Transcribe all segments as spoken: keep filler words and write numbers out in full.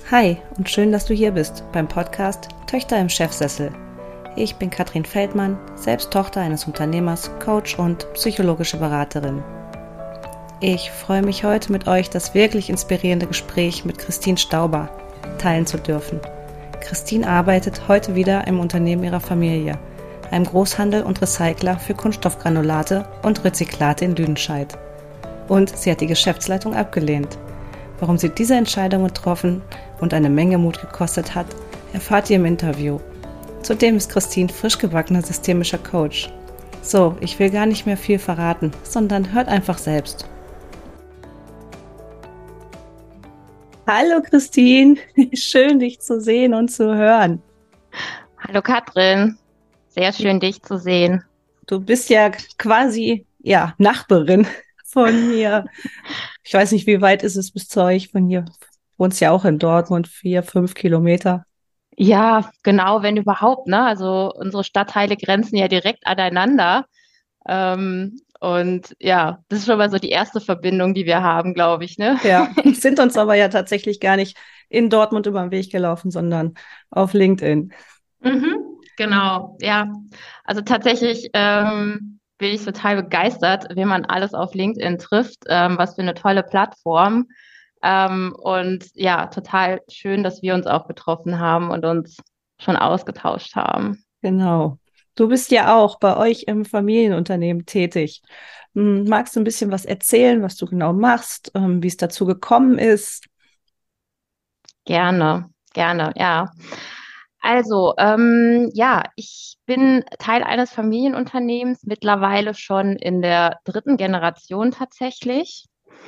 Hi und schön, dass du hier bist beim Podcast Töchter im Chefsessel. Ich bin Katrin Feldmann, selbst Tochter eines Unternehmers, Coach und psychologische Beraterin. Ich freue mich heute mit euch, das wirklich inspirierende Gespräch mit Christine Stauber teilen zu dürfen. Christine arbeitet heute wieder im Unternehmen ihrer Familie, einem Großhandel und Recycler für Kunststoffgranulate und Rezyklate in Lüdenscheid. Und sie hat die Geschäftsleitung abgelehnt. Warum sie diese Entscheidung getroffen und eine Menge Mut gekostet hat, erfahrt ihr im Interview. Zudem ist Christine frisch gebackener systemischer Coach. So, ich will gar nicht mehr viel verraten, sondern hört einfach selbst. Hallo Christine, schön dich zu sehen und zu hören. Hallo Katrin, sehr schön dich zu sehen. Du bist ja quasi, ja, Nachbarin von mir. Ich weiß nicht, wie weit ist es bis zu euch von hier? Wohnst ja auch in Dortmund, vier, fünf Kilometer. Ja, genau, wenn überhaupt, ne? Also unsere Stadtteile grenzen ja direkt aneinander. Ähm, und ja, das ist schon mal so die erste Verbindung, die wir haben, glaube ich, ne? Ja, sind uns aber ja tatsächlich gar nicht in Dortmund über den Weg gelaufen, sondern auf LinkedIn. Mhm, genau, ja. Also tatsächlich ähm, bin ich total begeistert, wie man alles auf LinkedIn trifft. Ähm, was für eine tolle Plattform. Ähm, und ja, total schön, dass wir uns auch getroffen haben und uns schon ausgetauscht haben. Genau. Du bist ja auch bei euch im Familienunternehmen tätig. Hm, magst du ein bisschen was erzählen, was du genau machst, ähm, wie es dazu gekommen ist? Gerne, gerne, ja. Also, ähm, ja, ich bin Teil eines Familienunternehmens, mittlerweile schon in der dritten Generation tatsächlich,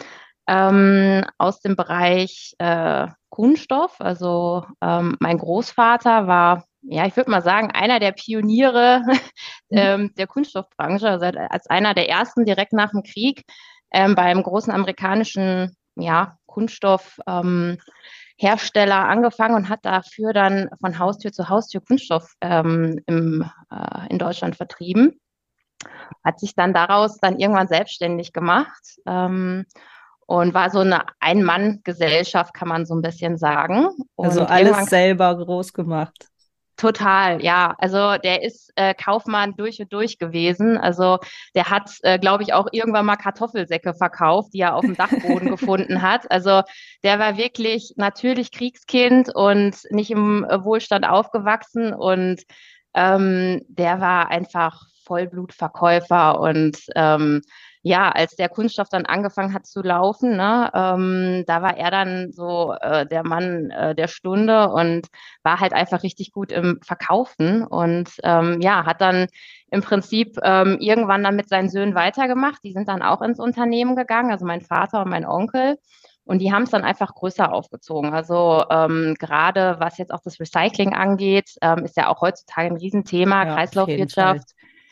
ähm, aus dem Bereich äh, Kunststoff. Also, ähm, mein Großvater war, ja, ich würde mal sagen, einer der Pioniere ähm, der Kunststoffbranche, also als einer der ersten direkt nach dem Krieg ähm, beim großen amerikanischen, ja, Kunststoff. Ähm, Hersteller angefangen und hat dafür dann von Haustür zu Haustür Kunststoff ähm, im, äh, in Deutschland vertrieben. Hat sich dann daraus dann irgendwann selbstständig gemacht ähm, und war so eine Ein-Mann-Gesellschaft, kann man so ein bisschen sagen. Also Und alles irgendwann selber groß gemacht. total, ja. Also der ist äh, Kaufmann durch und durch gewesen. Also der hat, äh, glaube ich, auch irgendwann mal Kartoffelsäcke verkauft, die er auf dem Dachboden gefunden hat. Also der war wirklich natürlich Kriegskind und nicht im äh, Wohlstand aufgewachsen. Und ähm, der war einfach Vollblutverkäufer und ähm, ja, als der Kunststoff dann angefangen hat zu laufen, ne, ähm, da war er dann so äh, der Mann äh, der Stunde und war halt einfach richtig gut im Verkaufen und ähm, ja, hat dann im Prinzip ähm, irgendwann dann mit seinen Söhnen weitergemacht. Die sind dann auch ins Unternehmen gegangen, also mein Vater und mein Onkel. Und die haben es dann einfach größer aufgezogen. Also ähm, gerade was jetzt auch das Recycling angeht, ähm, ist ja auch heutzutage ein Riesenthema, Ja, auf jeden Kreislaufwirtschaft. Fall.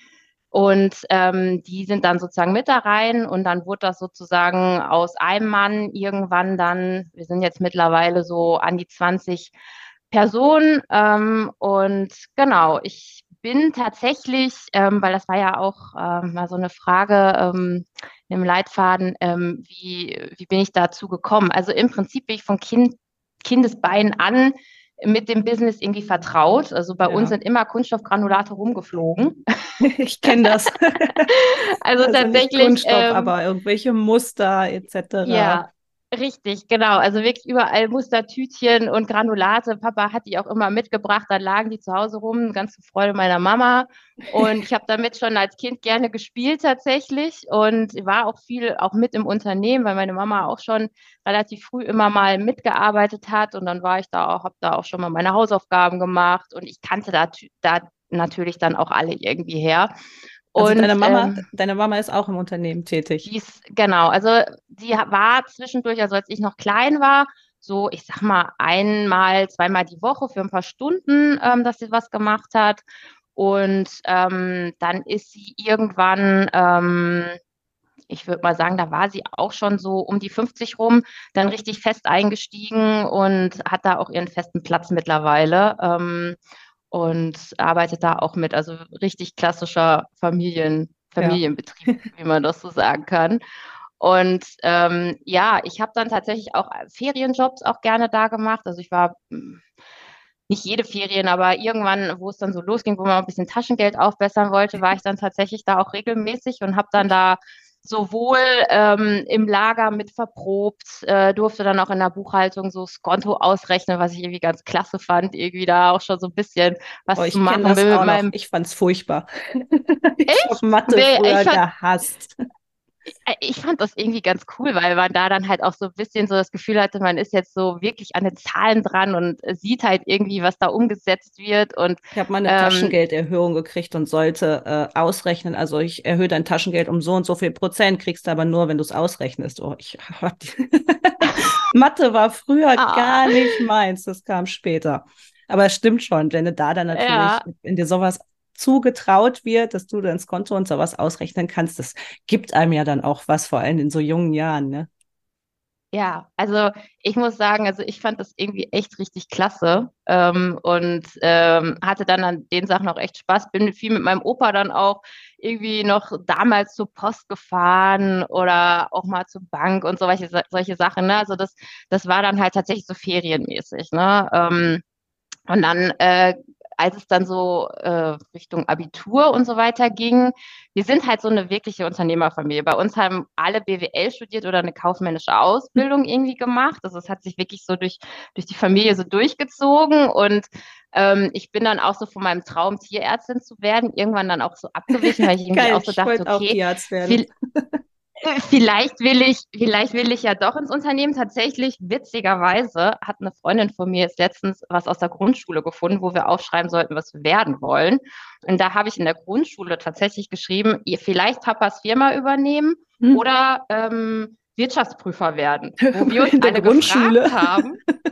Und ähm, die sind dann sozusagen mit da rein und dann wurde das sozusagen aus einem Mann irgendwann dann, wir sind jetzt mittlerweile so an die zwanzig Personen. Ähm, und genau, ich bin tatsächlich, ähm, weil das war ja auch ähm, mal so eine Frage ähm, im Leitfaden, ähm, wie, wie bin ich dazu gekommen? Also im Prinzip bin ich von kind, Kindesbeinen an mit dem Business irgendwie vertraut. Also bei uns Ja, sind immer Kunststoffgranulate rumgeflogen. ich kenne das. Also Also nicht tatsächlich, Kunststoff, ähm, aber irgendwelche Muster et cetera. ja, richtig, genau. Also wirklich überall Mustertütchen und Granulate. Papa hat die auch immer mitgebracht, dann lagen die zu Hause rum, ganz zur Freude meiner Mama. Und ich habe damit schon als Kind gerne gespielt tatsächlich und war auch viel auch mit im Unternehmen, weil meine Mama auch schon relativ früh immer mal mitgearbeitet hat. Und dann war ich da auch, habe da auch schon mal meine Hausaufgaben gemacht und ich kannte da, da natürlich dann auch alle irgendwie her. Also deine Und Mama, ähm, deine Mama ist auch im Unternehmen tätig. Die ist, genau, also die war zwischendurch, also als ich noch klein war, so, ich sag mal, einmal, zweimal die Woche für ein paar Stunden, ähm, dass sie was gemacht hat. Und ähm, dann ist sie irgendwann, ähm, ich würde mal sagen, da war sie auch schon so um die fünfzig rum, dann richtig fest eingestiegen und hat da auch ihren festen Platz mittlerweile. Ähm, und arbeitet da auch mit, also richtig klassischer Familien, Ja. Familienbetrieb, wie man das so sagen kann. Und ähm, ja, ich habe dann tatsächlich auch Ferienjobs auch gerne da gemacht. Also ich war mh, nicht jede Ferien, aber irgendwann, wo es dann so losging, wo man ein bisschen Taschengeld aufbessern wollte, war ich dann tatsächlich da auch regelmäßig und habe dann da sowohl ähm, im Lager mit verprobt, äh, durfte dann auch in der Buchhaltung so Skonto ausrechnen, was ich irgendwie ganz klasse fand, irgendwie da auch schon so ein bisschen Oh, was zu ich kenne machen das will mit auch noch. meinem. Ich fand's furchtbar. Ich habe Echt? Mathe Nee, ich früher fand, gehasst. äh, ich fand das irgendwie ganz cool, weil man da dann halt auch so ein bisschen so das Gefühl hatte, man ist jetzt so wirklich an den Zahlen dran und äh, sieht halt irgendwie, was da umgesetzt wird. Und Ich habe mal eine ähm, Taschengelderhöhung gekriegt und sollte äh, ausrechnen. Also ich erhöhe dein Taschengeld um so und so viel Prozent, kriegst du aber nur, wenn du es ausrechnest. Oh, ich hab die Mathe war früher ah, gar nicht meins. Das kam später. Aber es stimmt schon, wenn du da dann natürlich, ja, wenn dir sowas zugetraut wird, dass du dann ins Konto und sowas ausrechnen kannst, das gibt einem ja dann auch was, vor allem in so jungen Jahren, ne? ja, also ich muss sagen, also ich fand das irgendwie echt richtig klasse ähm, und ähm, hatte dann an den Sachen auch echt Spaß. Bin viel mit meinem Opa dann auch irgendwie noch damals zur Post gefahren oder auch mal zur Bank und so solche, solche Sachen. Ne? Also das, das war dann halt tatsächlich so ferienmäßig. Ne? Ähm, und dann, äh, als es dann so äh, Richtung Abitur und so weiter ging, wir sind halt so eine wirkliche Unternehmerfamilie. Bei uns haben alle B W L studiert oder eine kaufmännische Ausbildung irgendwie gemacht. Also es hat sich wirklich so durch, durch die Familie so durchgezogen. Und ähm, ich bin dann auch so von meinem Traum, Tierärztin zu werden, irgendwann dann auch so abgewichen, weil ich irgendwie Geil, auch so ich dachte, wollte auch okay, Tierarzt werden. viel, Vielleicht will ich, vielleicht will ich ja doch ins Unternehmen. Tatsächlich, witzigerweise, hat eine Freundin von mir jetzt letztens was aus der Grundschule gefunden, wo wir aufschreiben sollten, was wir werden wollen. Und da habe ich in der Grundschule tatsächlich geschrieben, ihr vielleicht Papas Firma übernehmen Hm. oder ähm, Wirtschaftsprüfer werden, wo wir uns In der alle gefragt Grundschule. haben,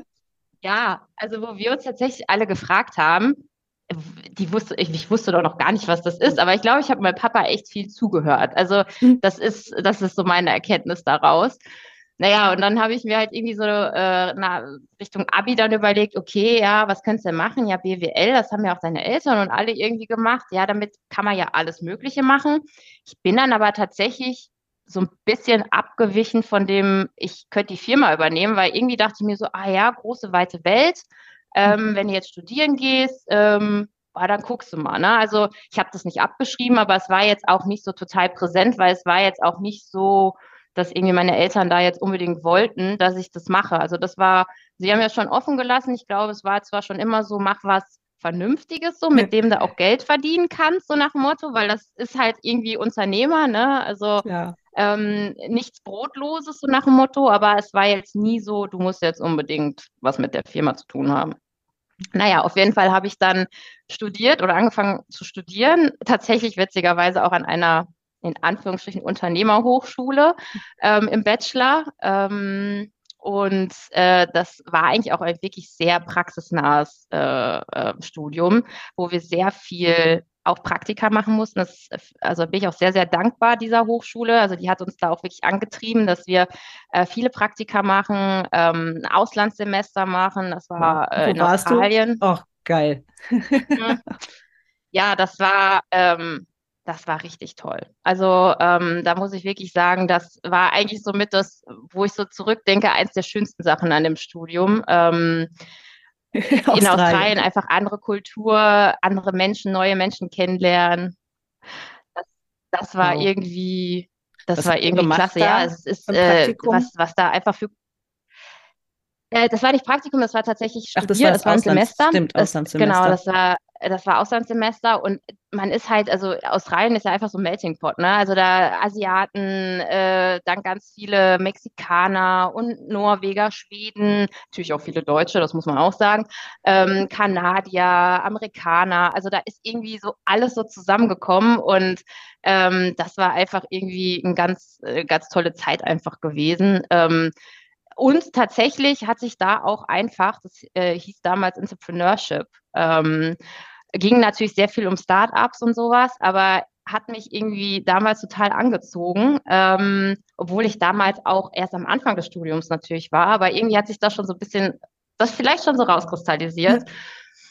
ja, also wo wir uns tatsächlich alle gefragt haben, die wusste, ich, ich wusste doch noch gar nicht, was das ist, aber ich glaube, ich habe meinem Papa echt viel zugehört. Also Hm. das ist, das ist so meine Erkenntnis daraus. Naja, und dann habe ich mir halt irgendwie so äh, na, Richtung Abi dann überlegt, okay, ja, was könntest du denn machen? Ja, B W L, das haben ja auch deine Eltern und alle irgendwie gemacht. Ja, damit kann man ja alles Mögliche machen. Ich bin dann aber tatsächlich so ein bisschen abgewichen von dem, ich könnte die Firma übernehmen, weil irgendwie dachte ich mir so, ah ja, große, weite Welt. Ähm, wenn du jetzt studieren gehst, ähm, ah, dann guckst du mal. Ne? Also ich habe das nicht abgeschrieben, aber es war jetzt auch nicht so total präsent, weil es war jetzt auch nicht so, dass irgendwie meine Eltern da jetzt unbedingt wollten, dass ich das mache. Also das war, sie haben ja schon offen gelassen. Ich glaube, es war zwar schon immer so, mach was Vernünftiges, so mit dem du auch Geld verdienen kannst, so nach dem Motto, weil das ist halt irgendwie Unternehmer, ne? Also Klar. ähm, nichts Brotloses, so nach dem Motto, aber es war jetzt nie so, du musst jetzt unbedingt was mit der Firma zu tun haben. Naja, auf jeden Fall habe ich dann studiert oder angefangen zu studieren, tatsächlich witzigerweise auch an einer, in Anführungsstrichen, Unternehmerhochschule ähm, im Bachelor. Ähm, und äh, das war eigentlich auch ein wirklich sehr praxisnahes äh, äh, Studium, wo wir sehr viel auch Praktika machen mussten. Das, also bin ich auch sehr, sehr dankbar dieser Hochschule. Also die hat uns da auch wirklich angetrieben, dass wir äh, viele Praktika machen, ähm, ein Auslandssemester machen. Das Wow. war äh, Wo in warst du? Australien. Oh, geil. Mhm. Ja, das war, ähm, das war richtig toll. Also ähm, da muss ich wirklich sagen, das war eigentlich so mit das, wo ich so zurückdenke, eins der schönsten Sachen an dem Studium. Ähm, in Australien. Australien einfach andere Kultur, andere Menschen, neue Menschen kennenlernen. Das, das war Wow. irgendwie, das Was war habt ihr irgendwie gemacht klasse. Ja, da es ist, im äh, Praktikum? was, was da einfach für Äh, das war nicht Praktikum, das war tatsächlich Ach, das war studiert, das das war ein Auslands, Semester. stimmt, Das, genau, Auslandssemester. das war, das war Auslandssemester und man ist halt, also Australien ist ja einfach so ein Melting Pot, ne? Also da Asiaten, äh, dann ganz viele Mexikaner und Norweger, Schweden, natürlich auch viele Deutsche, das muss man auch sagen, ähm, Kanadier, Amerikaner, also da ist irgendwie so alles so zusammengekommen und ähm, das war einfach irgendwie eine ganz, äh, ganz tolle Zeit einfach gewesen. Ähm, und tatsächlich hat sich da auch einfach, das äh, hieß damals Entrepreneurship, ähm, ging natürlich sehr viel um Startups und sowas, aber hat mich irgendwie damals total angezogen, ähm, obwohl ich damals auch erst am Anfang des Studiums natürlich war, aber irgendwie hat sich das schon so ein bisschen, das vielleicht schon so rauskristallisiert.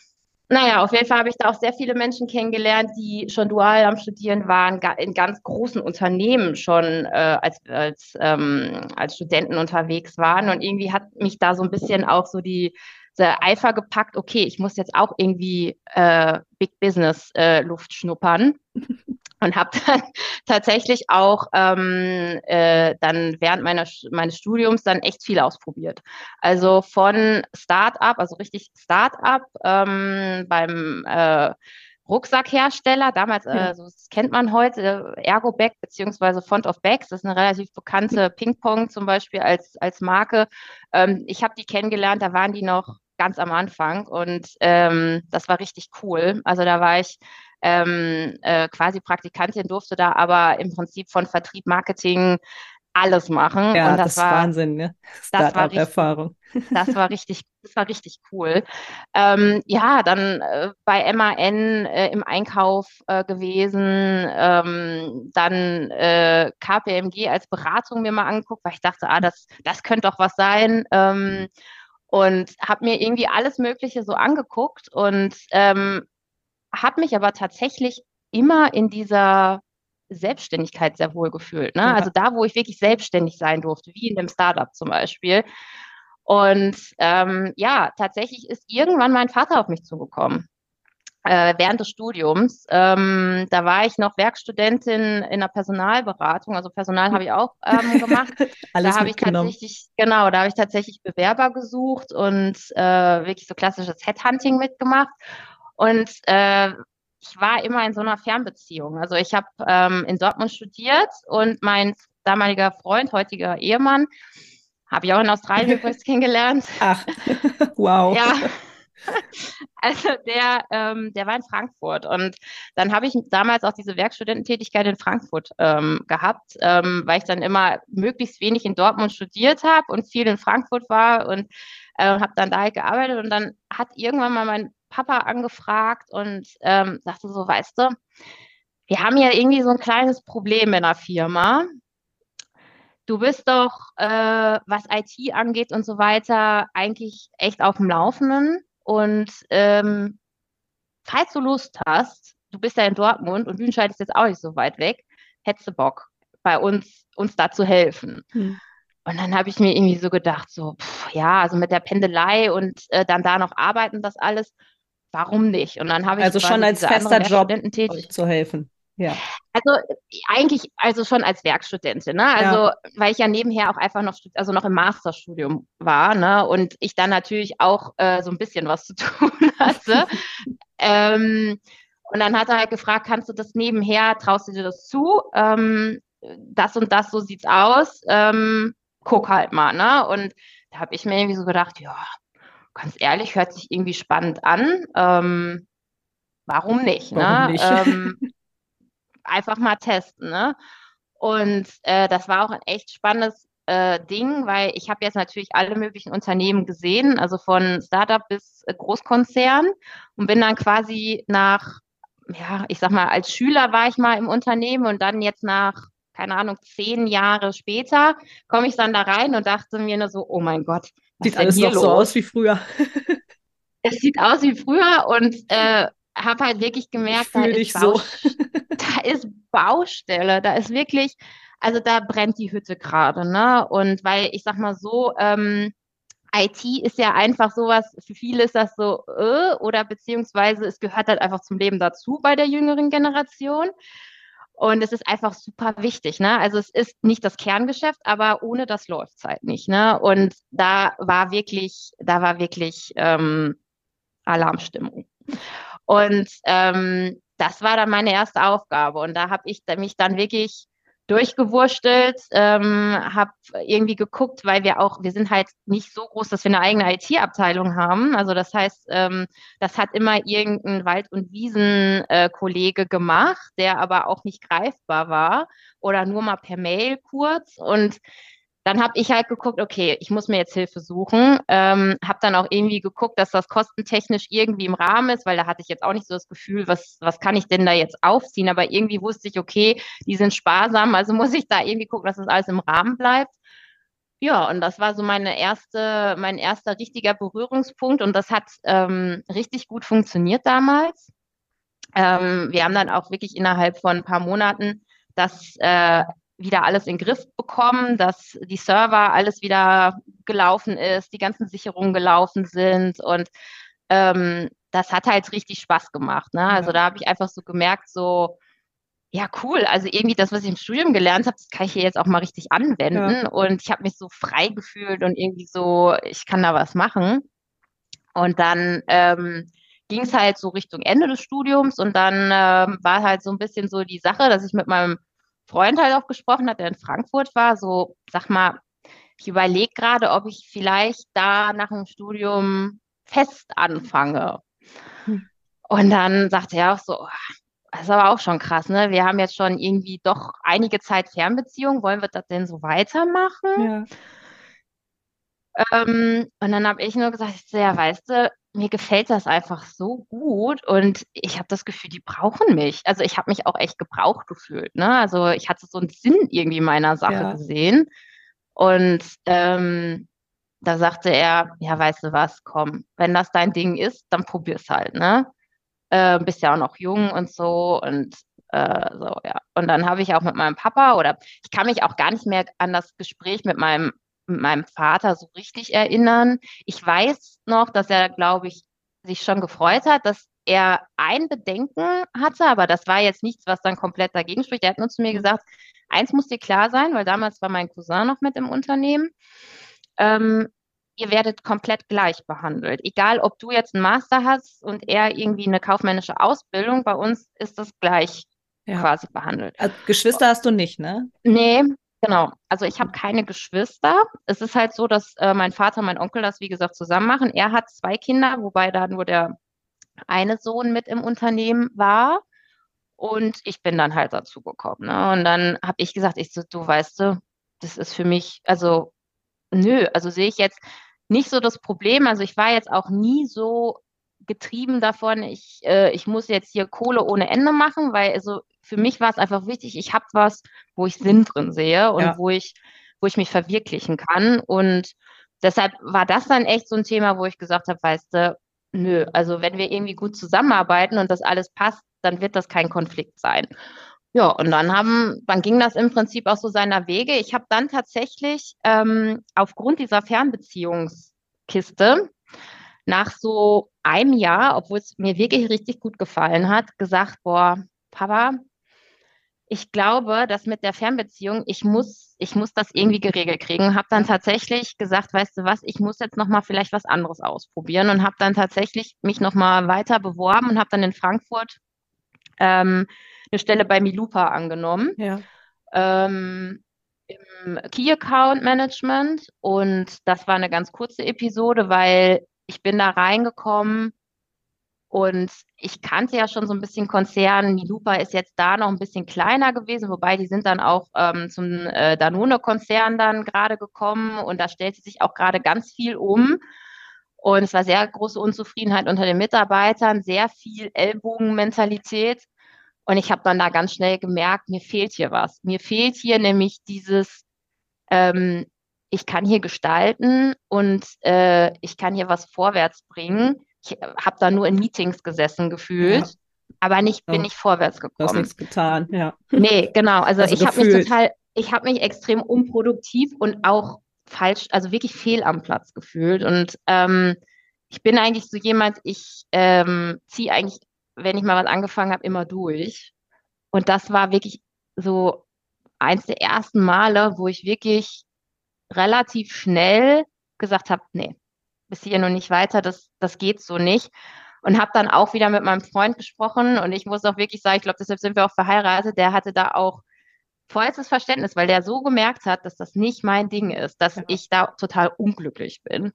Naja, auf jeden Fall habe ich da auch sehr viele Menschen kennengelernt, die schon dual am Studieren waren, ga- in ganz großen Unternehmen schon äh, als, als, ähm, als Studenten unterwegs waren. Und irgendwie hat mich da so ein bisschen auch so die, der Eifer gepackt, okay, ich muss jetzt auch irgendwie äh, Big Business äh, Luft schnuppern. Und habe dann tatsächlich auch ähm, äh, dann während meiner, meines Studiums dann echt viel ausprobiert. Also von Start-up, also richtig Start-up ähm, beim äh, Rucksackhersteller, damals, Ja. äh, so das kennt man heute, äh, Ergo-Bag beziehungsweise Font of Bags, das ist eine relativ bekannte Ping-Pong zum Beispiel als, als Marke. Ähm, ich habe die kennengelernt, da waren die noch ganz am Anfang und ähm, das war richtig cool. Also da war ich ähm, äh, quasi Praktikantin, durfte da aber im Prinzip von Vertrieb, Marketing alles machen Ja, und das das ist war, Wahnsinn, ne? das war richtig, Start-up-Erfahrung. das war richtig, das war richtig cool. Ähm, ja, dann äh, bei M A N äh, im Einkauf äh, gewesen, ähm, dann äh, K P M G als Beratung mir mal angeguckt, weil ich dachte, ah, das, das könnte doch was sein. Ähm, und habe mir irgendwie alles Mögliche so angeguckt und ähm, habe mich aber tatsächlich immer in dieser Selbstständigkeit sehr wohl gefühlt. Ne? Also Ja. da, wo ich wirklich selbstständig sein durfte, wie in dem Startup zum Beispiel. Und ähm, ja, tatsächlich ist irgendwann mein Vater auf mich zugekommen. Äh, während des Studiums. Ähm, da war ich noch Werkstudentin in der Personalberatung, also Personal habe ich auch ähm, gemacht. Da Alles habe ich mitgenommen. tatsächlich, genau, da habe ich tatsächlich Bewerber gesucht und äh, wirklich so klassisches Headhunting mitgemacht. Und äh, ich war immer in so einer Fernbeziehung. Also ich habe ähm, in Dortmund studiert und mein damaliger Freund, heutiger Ehemann, habe ich auch in Australien übrigens kennengelernt. Ach, wow. Ja, also der, ähm, der war in Frankfurt und dann habe ich damals auch diese Werkstudententätigkeit in Frankfurt ähm, gehabt, ähm, weil ich dann immer möglichst wenig in Dortmund studiert habe und viel in Frankfurt war und äh, habe dann da halt gearbeitet und dann hat irgendwann mal mein Papa angefragt und ähm, sagte so, weißt du, wir haben ja irgendwie so ein kleines Problem in der Firma. Du bist doch, äh, was I T angeht und so weiter, eigentlich echt auf dem Laufenden. Und ähm, falls du Lust hast, du bist ja in Dortmund und Lüdenscheid ist jetzt auch nicht so weit weg, hättest du Bock, bei uns, uns da zu helfen. Hm. Und dann habe ich mir irgendwie so gedacht, so, pff, ja, also mit der Pendelei und äh, dann da noch arbeiten, das alles, warum nicht? Und dann habe ich Also schon quasi als diese andere fester Job euch Werkstudententätigkeit. zu helfen. Ja. Also äh, eigentlich, also schon als Werkstudentin, ne? Ja. Also weil ich ja nebenher auch einfach noch, stud- also noch im Masterstudium war, ne? Und ich dann natürlich auch äh, so ein bisschen was zu tun hatte. Ähm, und dann hat er halt gefragt, kannst du das nebenher, traust du dir das zu? Ähm, das und das, so sieht's aus. Ähm, guck halt mal, ne? Und da habe ich mir irgendwie so gedacht, ja, ganz ehrlich, hört sich irgendwie spannend an. Ähm, warum nicht, Warum ne? nicht? Ähm, einfach mal testen, ne? Und äh, das war auch ein echt spannendes äh, Ding, weil ich habe jetzt natürlich alle möglichen Unternehmen gesehen, also von Startup bis äh, Großkonzern und bin dann quasi nach, ja, ich sag mal, als Schüler war ich mal im Unternehmen und dann jetzt nach, keine Ahnung, zehn Jahre später komme ich dann da rein und dachte mir nur so, oh mein Gott, was Sieht ist denn alles hier noch so aus wie los? früher. Es sieht aus wie früher und äh, habe halt wirklich Ich gemerkt, da fühle ist dich so. Baustelle, da ist Baustelle, da ist wirklich, also da brennt die Hütte gerade, ne? Und weil ich sag mal so, ähm, I T ist ja einfach sowas, für viele ist das so, äh, oder beziehungsweise es gehört halt einfach zum Leben dazu bei der jüngeren Generation. Und es ist einfach super wichtig, ne? Also es ist nicht das Kerngeschäft, aber ohne das läuft es halt nicht, ne? Und da war wirklich, da war wirklich ähm, Alarmstimmung. Und ähm, das war dann meine erste Aufgabe. Und da habe ich mich dann wirklich durchgewurstelt, ähm, habe irgendwie geguckt, weil wir auch, wir sind halt nicht so groß, dass wir eine eigene I T-Abteilung haben. Also das heißt, ähm, das hat immer irgendein Wald- und Wiesen-Kollege gemacht, der aber auch nicht greifbar war oder nur mal per Mail kurz. Und dann habe ich halt geguckt, okay, ich muss mir jetzt Hilfe suchen. Ähm, habe dann auch irgendwie geguckt, dass das kostentechnisch irgendwie im Rahmen ist, weil da hatte ich jetzt auch nicht so das Gefühl, was, was kann ich denn da jetzt aufziehen? Aber irgendwie wusste ich, okay, die sind sparsam, also muss ich da irgendwie gucken, dass das alles im Rahmen bleibt. Ja, und das war so meine erste, mein erster richtiger Berührungspunkt und das hat ähm, richtig gut funktioniert damals. Ähm, wir haben dann auch wirklich innerhalb von ein paar Monaten das äh, wieder alles in den Griff bekommen, dass die Server alles wieder gelaufen ist, die ganzen Sicherungen gelaufen sind und ähm, das hat halt richtig Spaß gemacht, ne? Also Ja, da habe ich einfach so gemerkt, so, ja, cool, also irgendwie das, was ich im Studium gelernt habe, das kann ich hier jetzt auch mal richtig ja, anwenden und ich habe mich so frei gefühlt und irgendwie so, ich kann da was machen. Und dann ähm, ging es halt so Richtung Ende des Studiums und dann ähm, war halt so ein bisschen so die Sache, dass ich mit meinem Freund halt auch gesprochen habe, der in Frankfurt war, so, sag mal, ich überlege gerade, ob ich vielleicht da nach dem Studium fest anfange. hm, Und dann sagte er auch so, "Oh, das ist aber auch schon krass, ne? Wir haben jetzt schon irgendwie doch einige Zeit Fernbeziehung. Wollen wir das denn so weitermachen?" ja, Ähm, und dann habe ich nur gesagt, ich so, ja, weißt du, mir gefällt das einfach so gut und ich habe das Gefühl, die brauchen mich. Also ich habe mich auch echt gebraucht gefühlt, ne? Also ich hatte so einen Sinn irgendwie meiner Sache ja, gesehen. Und ähm, da sagte er, ja, weißt du was, komm, wenn das dein Ding ist, dann probier's halt, ne? Äh, bist ja auch noch jung und so und äh, so, ja. Und dann habe ich auch mit meinem Papa oder ich kann mich auch gar nicht mehr an das Gespräch mit meinem, mit meinem Vater so richtig erinnern. Ich weiß noch, dass er, glaube ich, sich schon gefreut hat, dass er ein Bedenken hatte, aber das war jetzt nichts, was dann komplett dagegen spricht. Er hat nur zu mir hm, gesagt, eins muss dir klar sein, weil damals war mein Cousin noch mit im Unternehmen. Ähm, Ihr werdet komplett gleich behandelt. Egal, ob du jetzt einen Master hast und er irgendwie eine kaufmännische Ausbildung, bei uns ist das gleich ja. quasi behandelt. Also, Geschwister hast du nicht, ne? Nee, genau. Also ich habe keine Geschwister. Es ist halt so, dass äh, mein Vater und mein Onkel das, wie gesagt, zusammen machen. Er hat zwei Kinder, wobei da nur der eine Sohn mit im Unternehmen war. Und ich bin dann halt dazu gekommen. Ne? Und dann habe ich gesagt, ich so, du weißt du, das ist für mich, also nö, also sehe ich jetzt nicht so das Problem. Also ich war jetzt auch nie so getrieben davon, ich, äh, ich muss jetzt hier Kohle ohne Ende machen, weil also für mich war es einfach wichtig, ich habe was, wo ich Sinn drin sehe und Ja, wo ich, wo ich mich verwirklichen kann. Und deshalb war das dann echt so ein Thema, wo ich gesagt habe, weißt du, nö, also wenn wir irgendwie gut zusammenarbeiten und das alles passt, dann wird das kein Konflikt sein. Ja, und dann haben, dann ging das im Prinzip auch so seiner Wege. Ich habe dann tatsächlich ähm, aufgrund dieser Fernbeziehungskiste nach so einem Jahr, obwohl es mir wirklich richtig gut gefallen hat, gesagt, boah, Papa, ich glaube, dass mit der Fernbeziehung, ich muss, ich muss das irgendwie geregelt kriegen. Habe dann ja, tatsächlich gesagt, weißt du was, ich muss jetzt noch mal vielleicht was anderes ausprobieren und habe dann tatsächlich mich noch mal weiter beworben und habe dann in Frankfurt ähm, eine Stelle bei Milupa angenommen, ja. ähm, im Key Account Management. Und das war eine ganz kurze Episode, weil ich bin da reingekommen und ich kannte ja schon so ein bisschen Konzern. Milupa ist jetzt da noch ein bisschen kleiner gewesen, wobei die sind dann auch ähm, zum äh, Danone-Konzern dann gerade gekommen und da stellte sich auch gerade ganz viel um. Und es war sehr große Unzufriedenheit unter den Mitarbeitern, sehr viel Ellbogenmentalität. Und ich habe dann da ganz schnell gemerkt, mir fehlt hier was. Mir fehlt hier nämlich dieses, ähm, ich kann hier gestalten und äh, ich kann hier was vorwärts bringen. Ich habe da nur in Meetings gesessen Ja, gefühlt, aber nicht, bin oh, nicht vorwärts du hast gekommen. nichts getan, ja. Nee, genau. Also Also ich habe mich gefühlt. total, ich habe mich extrem unproduktiv und auch falsch, also wirklich fehl am Platz gefühlt. Und ähm, ich bin eigentlich so jemand, ich ähm, ziehe eigentlich, wenn ich mal was angefangen habe, immer durch. Und das war wirklich so eins der ersten Male, wo ich wirklich relativ schnell gesagt habe, nee, bis hier noch nicht weiter, das, das geht so nicht. Und habe dann auch wieder mit meinem Freund gesprochen und ich muss auch wirklich sagen, ich glaube, deshalb sind wir auch verheiratet, der hatte da auch vollstes Verständnis, weil der so gemerkt hat, dass das nicht mein Ding ist, dass Ja, ich da total unglücklich bin.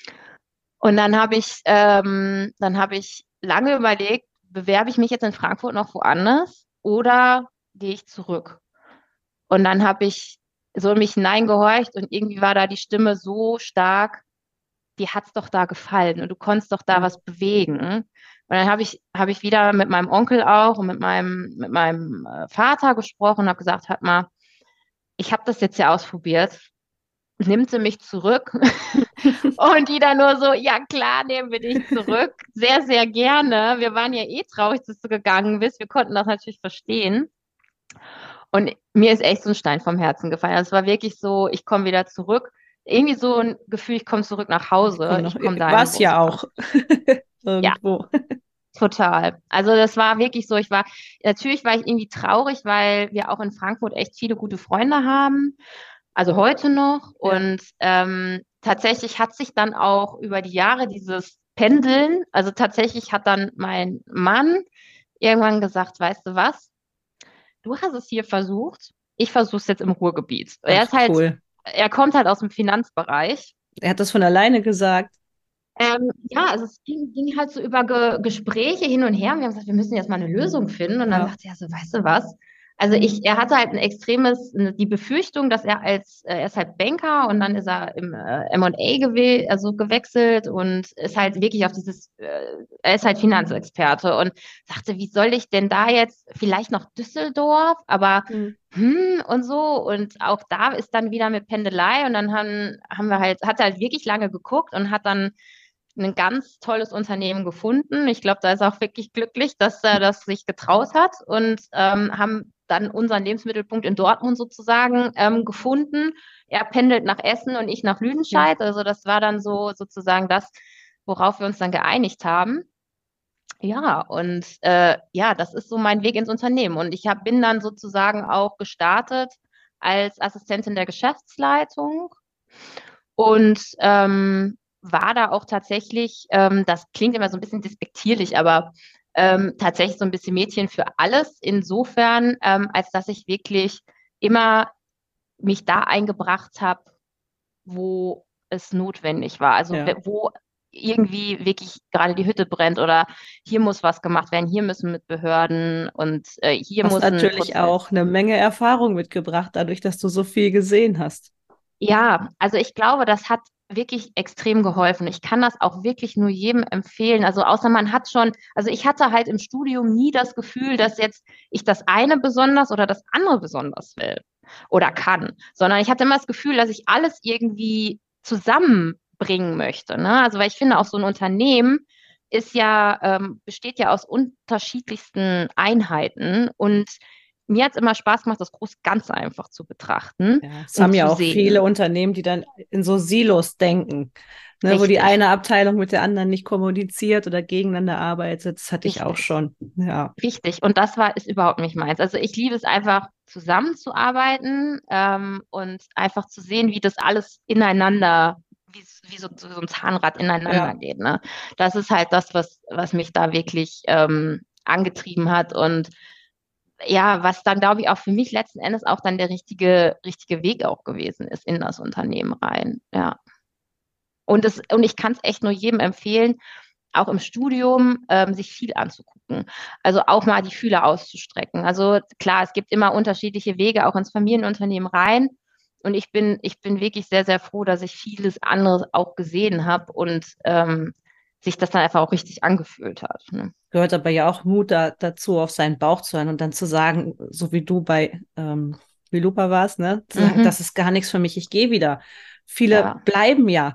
Und dann habe ich, ähm, dann habe ich lange überlegt, bewerbe ich mich jetzt in Frankfurt noch woanders oder gehe ich zurück? Und dann habe ich so in mich hineingehorcht und irgendwie war da die Stimme so stark, dir hat's doch da gefallen und du konntest doch da ja, was bewegen. Und dann habe ich, habe ich wieder mit meinem Onkel auch und mit meinem, mit meinem äh, Vater gesprochen und habe gesagt, hört mal, ich habe das jetzt ja ausprobiert. nimmt sie mich zurück? Und die dann nur so, ja klar, nehmen wir dich zurück. Sehr, sehr gerne. Wir waren ja eh traurig, dass du gegangen bist. Wir konnten das natürlich verstehen. Und mir ist echt so ein Stein vom Herzen gefallen. Also es war wirklich so, ich komme wieder zurück. Irgendwie so ein Gefühl, ich komme zurück nach Ich komm Hause. noch, Ich komme war dahin, es wo ich ja war. auch Ja, irgendwo. total. Also das war wirklich so, ich war, natürlich war ich irgendwie traurig, weil wir auch in Frankfurt echt viele gute Freunde haben. Also heute noch. Ja, Und ähm, tatsächlich hat sich dann auch über die Jahre dieses Pendeln, also tatsächlich hat dann mein Mann irgendwann gesagt, weißt du was? Du hast es hier versucht, ich versuche es jetzt im Ruhrgebiet. Er ach ist halt, cool. er kommt halt aus dem Finanzbereich. Er hat das von alleine gesagt. Ähm, ja, also es ging, ging halt so über Ge Gespräche hin und her und wir haben gesagt, wir müssen jetzt mal eine Lösung finden. Und dann Ja, sagte er so, weißt du was? Also ich, er hatte halt ein extremes, eine, die Befürchtung, dass er als, äh, er ist halt Banker und dann ist er im äh, M und A gewe also gewechselt und ist halt wirklich auf dieses, äh, er ist halt Finanzexperte und sagte, wie soll ich denn da jetzt, vielleicht noch Düsseldorf, aber hm. hm, und so. Und auch da ist dann wieder mit Pendelei und dann haben, haben wir halt, hat er halt wirklich lange geguckt und hat dann ein ganz tolles Unternehmen gefunden. Ich glaube, da ist er auch wirklich glücklich, dass er das sich getraut hat und ähm, haben dann unseren Lebensmittelpunkt in Dortmund sozusagen ähm, gefunden. Er pendelt nach Essen und ich nach Ja. Lüdenscheid. Also das war dann so sozusagen das, worauf wir uns dann geeinigt haben. Ja, und äh, ja, das ist so mein Weg ins Unternehmen. Und ich hab, bin dann sozusagen auch gestartet als Assistentin der Geschäftsleitung und ähm, war da auch tatsächlich, ähm, das klingt immer so ein bisschen despektierlich, aber ähm, tatsächlich so ein bisschen Mädchen für alles, insofern, ähm, als dass ich wirklich immer mich da eingebracht habe, wo es notwendig war. Also Ja. we- wo irgendwie wirklich gerade die Hütte brennt oder hier muss was gemacht werden, hier müssen mit Behörden und äh, hier Hast muss ein natürlich Prozess. auch eine Menge Erfahrung mitgebracht, dadurch, dass du so viel gesehen hast. Ja, also ich glaube, das hat wirklich extrem geholfen. Ich kann das auch wirklich nur jedem empfehlen. Also außer man hat schon, also ich hatte halt im Studium nie das Gefühl, dass jetzt ich das eine besonders oder das andere besonders will oder kann, sondern ich hatte immer das Gefühl, dass ich alles irgendwie zusammenbringen möchte. Ne? Also weil ich finde, auch so ein Unternehmen ist ja, ähm, besteht ja aus unterschiedlichsten Einheiten und mir hat es immer Spaß gemacht, das große Ganze einfach zu betrachten Ja, es haben und ja zu auch viele sehen. Unternehmen, die dann in so Silos denken, ne, wo die Richtig, eine Abteilung mit der anderen nicht kommuniziert oder gegeneinander arbeitet. Das hatte ich auch richtig, schon. Ja, richtig. Und das war, ist überhaupt nicht meins. Also ich liebe es einfach, zusammenzuarbeiten ähm, und einfach zu sehen, wie das alles ineinander, wie, wie so, so ein Zahnrad ineinander ja. geht. Ne? Das ist halt das, was, was mich da wirklich ähm, angetrieben hat. Und ja, was dann, glaube ich, auch für mich letzten Endes auch dann der richtige, richtige Weg auch gewesen ist in das Unternehmen rein. Ja. Und, es, und ich kann es echt nur jedem empfehlen, auch im Studium ähm, sich viel anzugucken. Also auch mal die Fühler auszustrecken. Also klar, es gibt immer unterschiedliche Wege auch ins Familienunternehmen rein. Und ich bin, ich bin wirklich sehr, sehr froh, dass ich vieles anderes auch gesehen habe und ähm, sich das dann einfach auch richtig angefühlt hat. Ne? Gehört aber ja auch Mut da, dazu, auf seinen Bauch zu hören und dann zu sagen, so wie du bei ähm, Vilupa warst, ne, zu sagen, Mhm. das ist gar nichts für mich, ich gehe wieder. Viele Ja. bleiben ja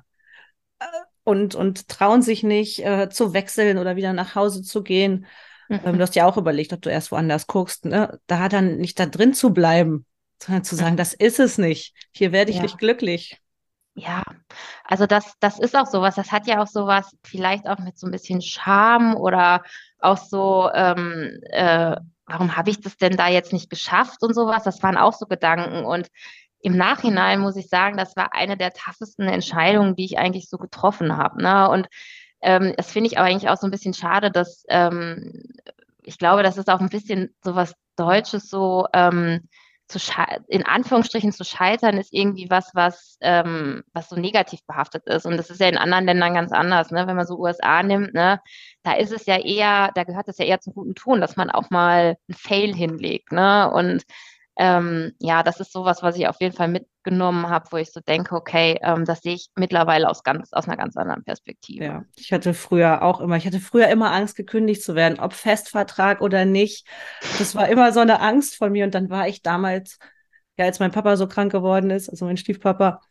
und, und trauen sich nicht äh, zu wechseln oder wieder nach Hause zu gehen. Ähm, du Mhm. hast ja auch überlegt, ob du erst woanders guckst, ne? Da dann nicht da drin zu bleiben, sondern zu sagen, Mhm. das ist es nicht. Hier werde ich nicht Ja. glücklich. Ja, also das, das ist auch sowas, das hat ja auch sowas, vielleicht auch mit so ein bisschen Scham oder auch so, ähm, äh, warum habe ich das denn da jetzt nicht geschafft und sowas, das waren auch so Gedanken. Und im Nachhinein muss ich sagen, das war eine der toughesten Entscheidungen, die ich eigentlich so getroffen habe. Ne? Und ähm, das finde ich aber eigentlich auch so ein bisschen schade, dass ähm, ich glaube, das ist auch ein bisschen so was Deutsches, so ähm, zu schei- in Anführungsstrichen zu scheitern, ist irgendwie was, was, ähm, was so negativ behaftet ist. Und das ist ja in anderen Ländern ganz anders, ne? Wenn man so U S A nimmt, ne? Da ist es ja eher, da gehört es ja eher zum guten Ton, dass man auch mal einen Fail hinlegt, ne? Und ähm, ja, das ist sowas, was ich auf jeden Fall mitgenommen habe, wo ich so denke, okay, ähm, das sehe ich mittlerweile aus ganz, aus einer ganz anderen Perspektive. Ja, ich hatte früher auch immer, ich hatte früher immer Angst, gekündigt zu werden, ob Festvertrag oder nicht. Das war immer so eine Angst von mir. Und dann war ich damals, ja, als mein Papa so krank geworden ist, also mein Stiefpapa,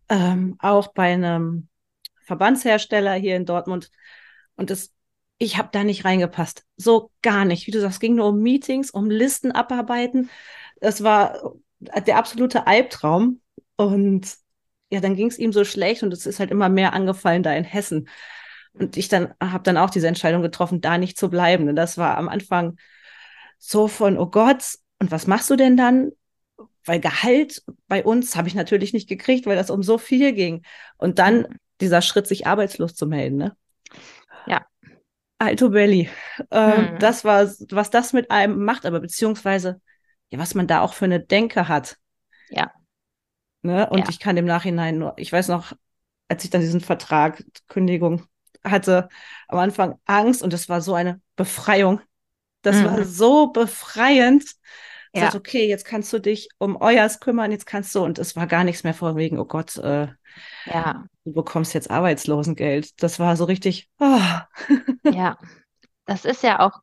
ähm, auch bei einem Verbandshersteller hier in Dortmund. Und das, ich habe da nicht reingepasst. So gar nicht. Wie du sagst, es ging nur um Meetings, um Listen abarbeiten. Das war der absolute Albtraum. Und ja, dann ging es ihm so schlecht und es ist halt immer mehr angefallen da in Hessen. Und ich dann habe dann auch diese Entscheidung getroffen, da nicht zu bleiben. Und das war am Anfang so von, oh Gott, und was machst du denn dann? Weil Gehalt bei uns habe ich natürlich nicht gekriegt, weil das um so viel ging. Und dann dieser Schritt, sich arbeitslos zu melden, ne? Ja. Alto Belli. Ähm, Hm. das war, was das mit einem macht, aber beziehungsweise, ja, was man da auch für eine Denke hat. Ja. Ne? Und Ja. ich kann im Nachhinein nur, ich weiß noch, als ich dann diesen Vertrag, Kündigung hatte, am Anfang Angst und das war so eine Befreiung. Das war Mhm. so befreiend. Ich sagte, Ja. okay, jetzt kannst du dich um euers kümmern, jetzt kannst du, und es war gar nichts mehr von wegen, oh Gott, äh, Ja. du bekommst jetzt Arbeitslosengeld. Das war so richtig, oh. Ja. Das ist ja auch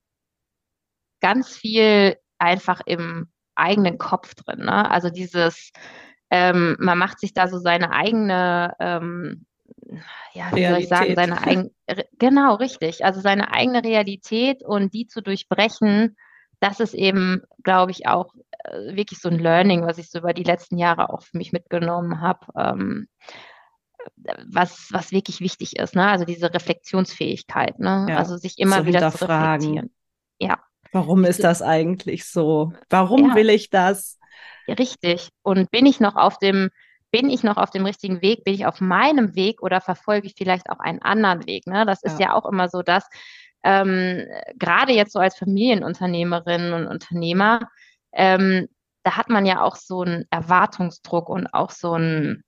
ganz viel einfach im eigenen Kopf drin, ne? Also dieses, ähm, man macht sich da so seine eigene, ähm, ja, wie soll ich sagen, Realität. seine eigene, genau, richtig, also seine eigene Realität und die zu durchbrechen, das ist eben, glaube ich, auch äh, wirklich so ein Learning, was ich so über die letzten Jahre auch für mich mitgenommen habe, ähm, was, was wirklich wichtig ist, ne? Also diese Reflexionsfähigkeit, ne? Ja, Also sich zu immer wieder zu hinterfragen. reflektieren. Ja. Warum Sich ist zu, das eigentlich so? Warum ja, will ich das? richtig. Und bin ich noch auf dem, bin ich noch auf dem richtigen Weg? Bin ich auf meinem Weg oder verfolge ich vielleicht auch einen anderen Weg? Ne? Das ist Ja, ja auch immer so, dass ähm, gerade jetzt so als Familienunternehmerinnen und Unternehmer, ähm, da hat man ja auch so einen Erwartungsdruck und auch so einen,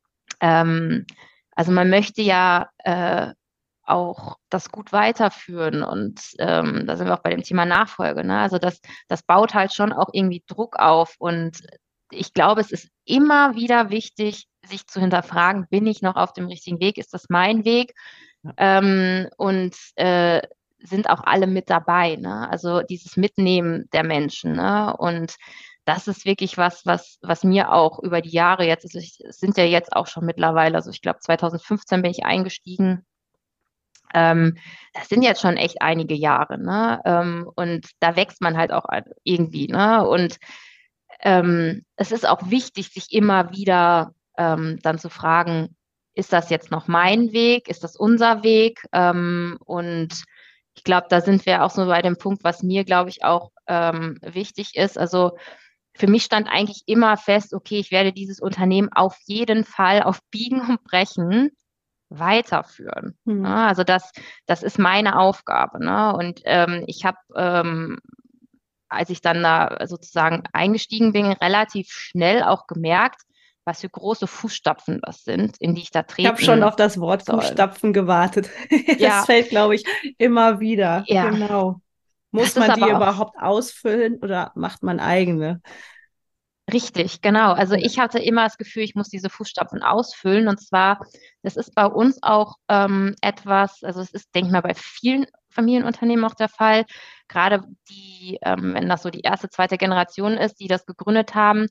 ähm, also man möchte ja äh, auch das gut weiterführen und ähm, da sind wir auch bei dem Thema Nachfolge. Ne? Also das, das baut halt schon auch irgendwie Druck auf und ich glaube, es ist immer wieder wichtig, sich zu hinterfragen, bin ich noch auf dem richtigen Weg? Ist das mein Weg? ja, Ähm, und äh, sind auch alle mit dabei, ne? Also dieses Mitnehmen der Menschen, ne? Und das ist wirklich was, was, was mir auch über die Jahre jetzt, also ich, es sind ja jetzt auch schon mittlerweile, also ich glaube zwanzig fünfzehn bin ich eingestiegen. Ähm, das sind jetzt schon echt einige Jahre, ne? Ähm, und da wächst man halt auch irgendwie, ne? Und ähm, es ist auch wichtig, sich immer wieder ähm, dann zu fragen, ist das jetzt noch mein Weg? Ist das unser Weg? Ähm, und ich glaube, da sind wir auch so bei dem Punkt, was mir, glaube ich, auch ähm, wichtig ist. Also für mich stand eigentlich immer fest, okay, ich werde dieses Unternehmen auf jeden Fall auf Biegen und Brechen weiterführen. Ne? hm. Also das, das ist meine Aufgabe. Ne? Und ähm, ich habe, ähm, als ich dann da sozusagen eingestiegen bin, relativ schnell auch gemerkt, was für große Fußstapfen das sind, in die ich da Ich habe schon treten auf das Wort soll. Fußstapfen gewartet. Das Ja, fällt, glaube ich, immer wieder. ja, Genau. Muss das ist man die aber auch überhaupt ausfüllen oder macht man eigene? richtig, genau. Also Ja, ich hatte immer das Gefühl, ich muss diese Fußstapfen ausfüllen. Und zwar, das ist bei uns auch ähm, etwas, also es ist, denke ich mal, bei vielen Familienunternehmen auch der Fall. Gerade die, ähm, wenn das so die erste, zweite Generation ist, die das gegründet haben,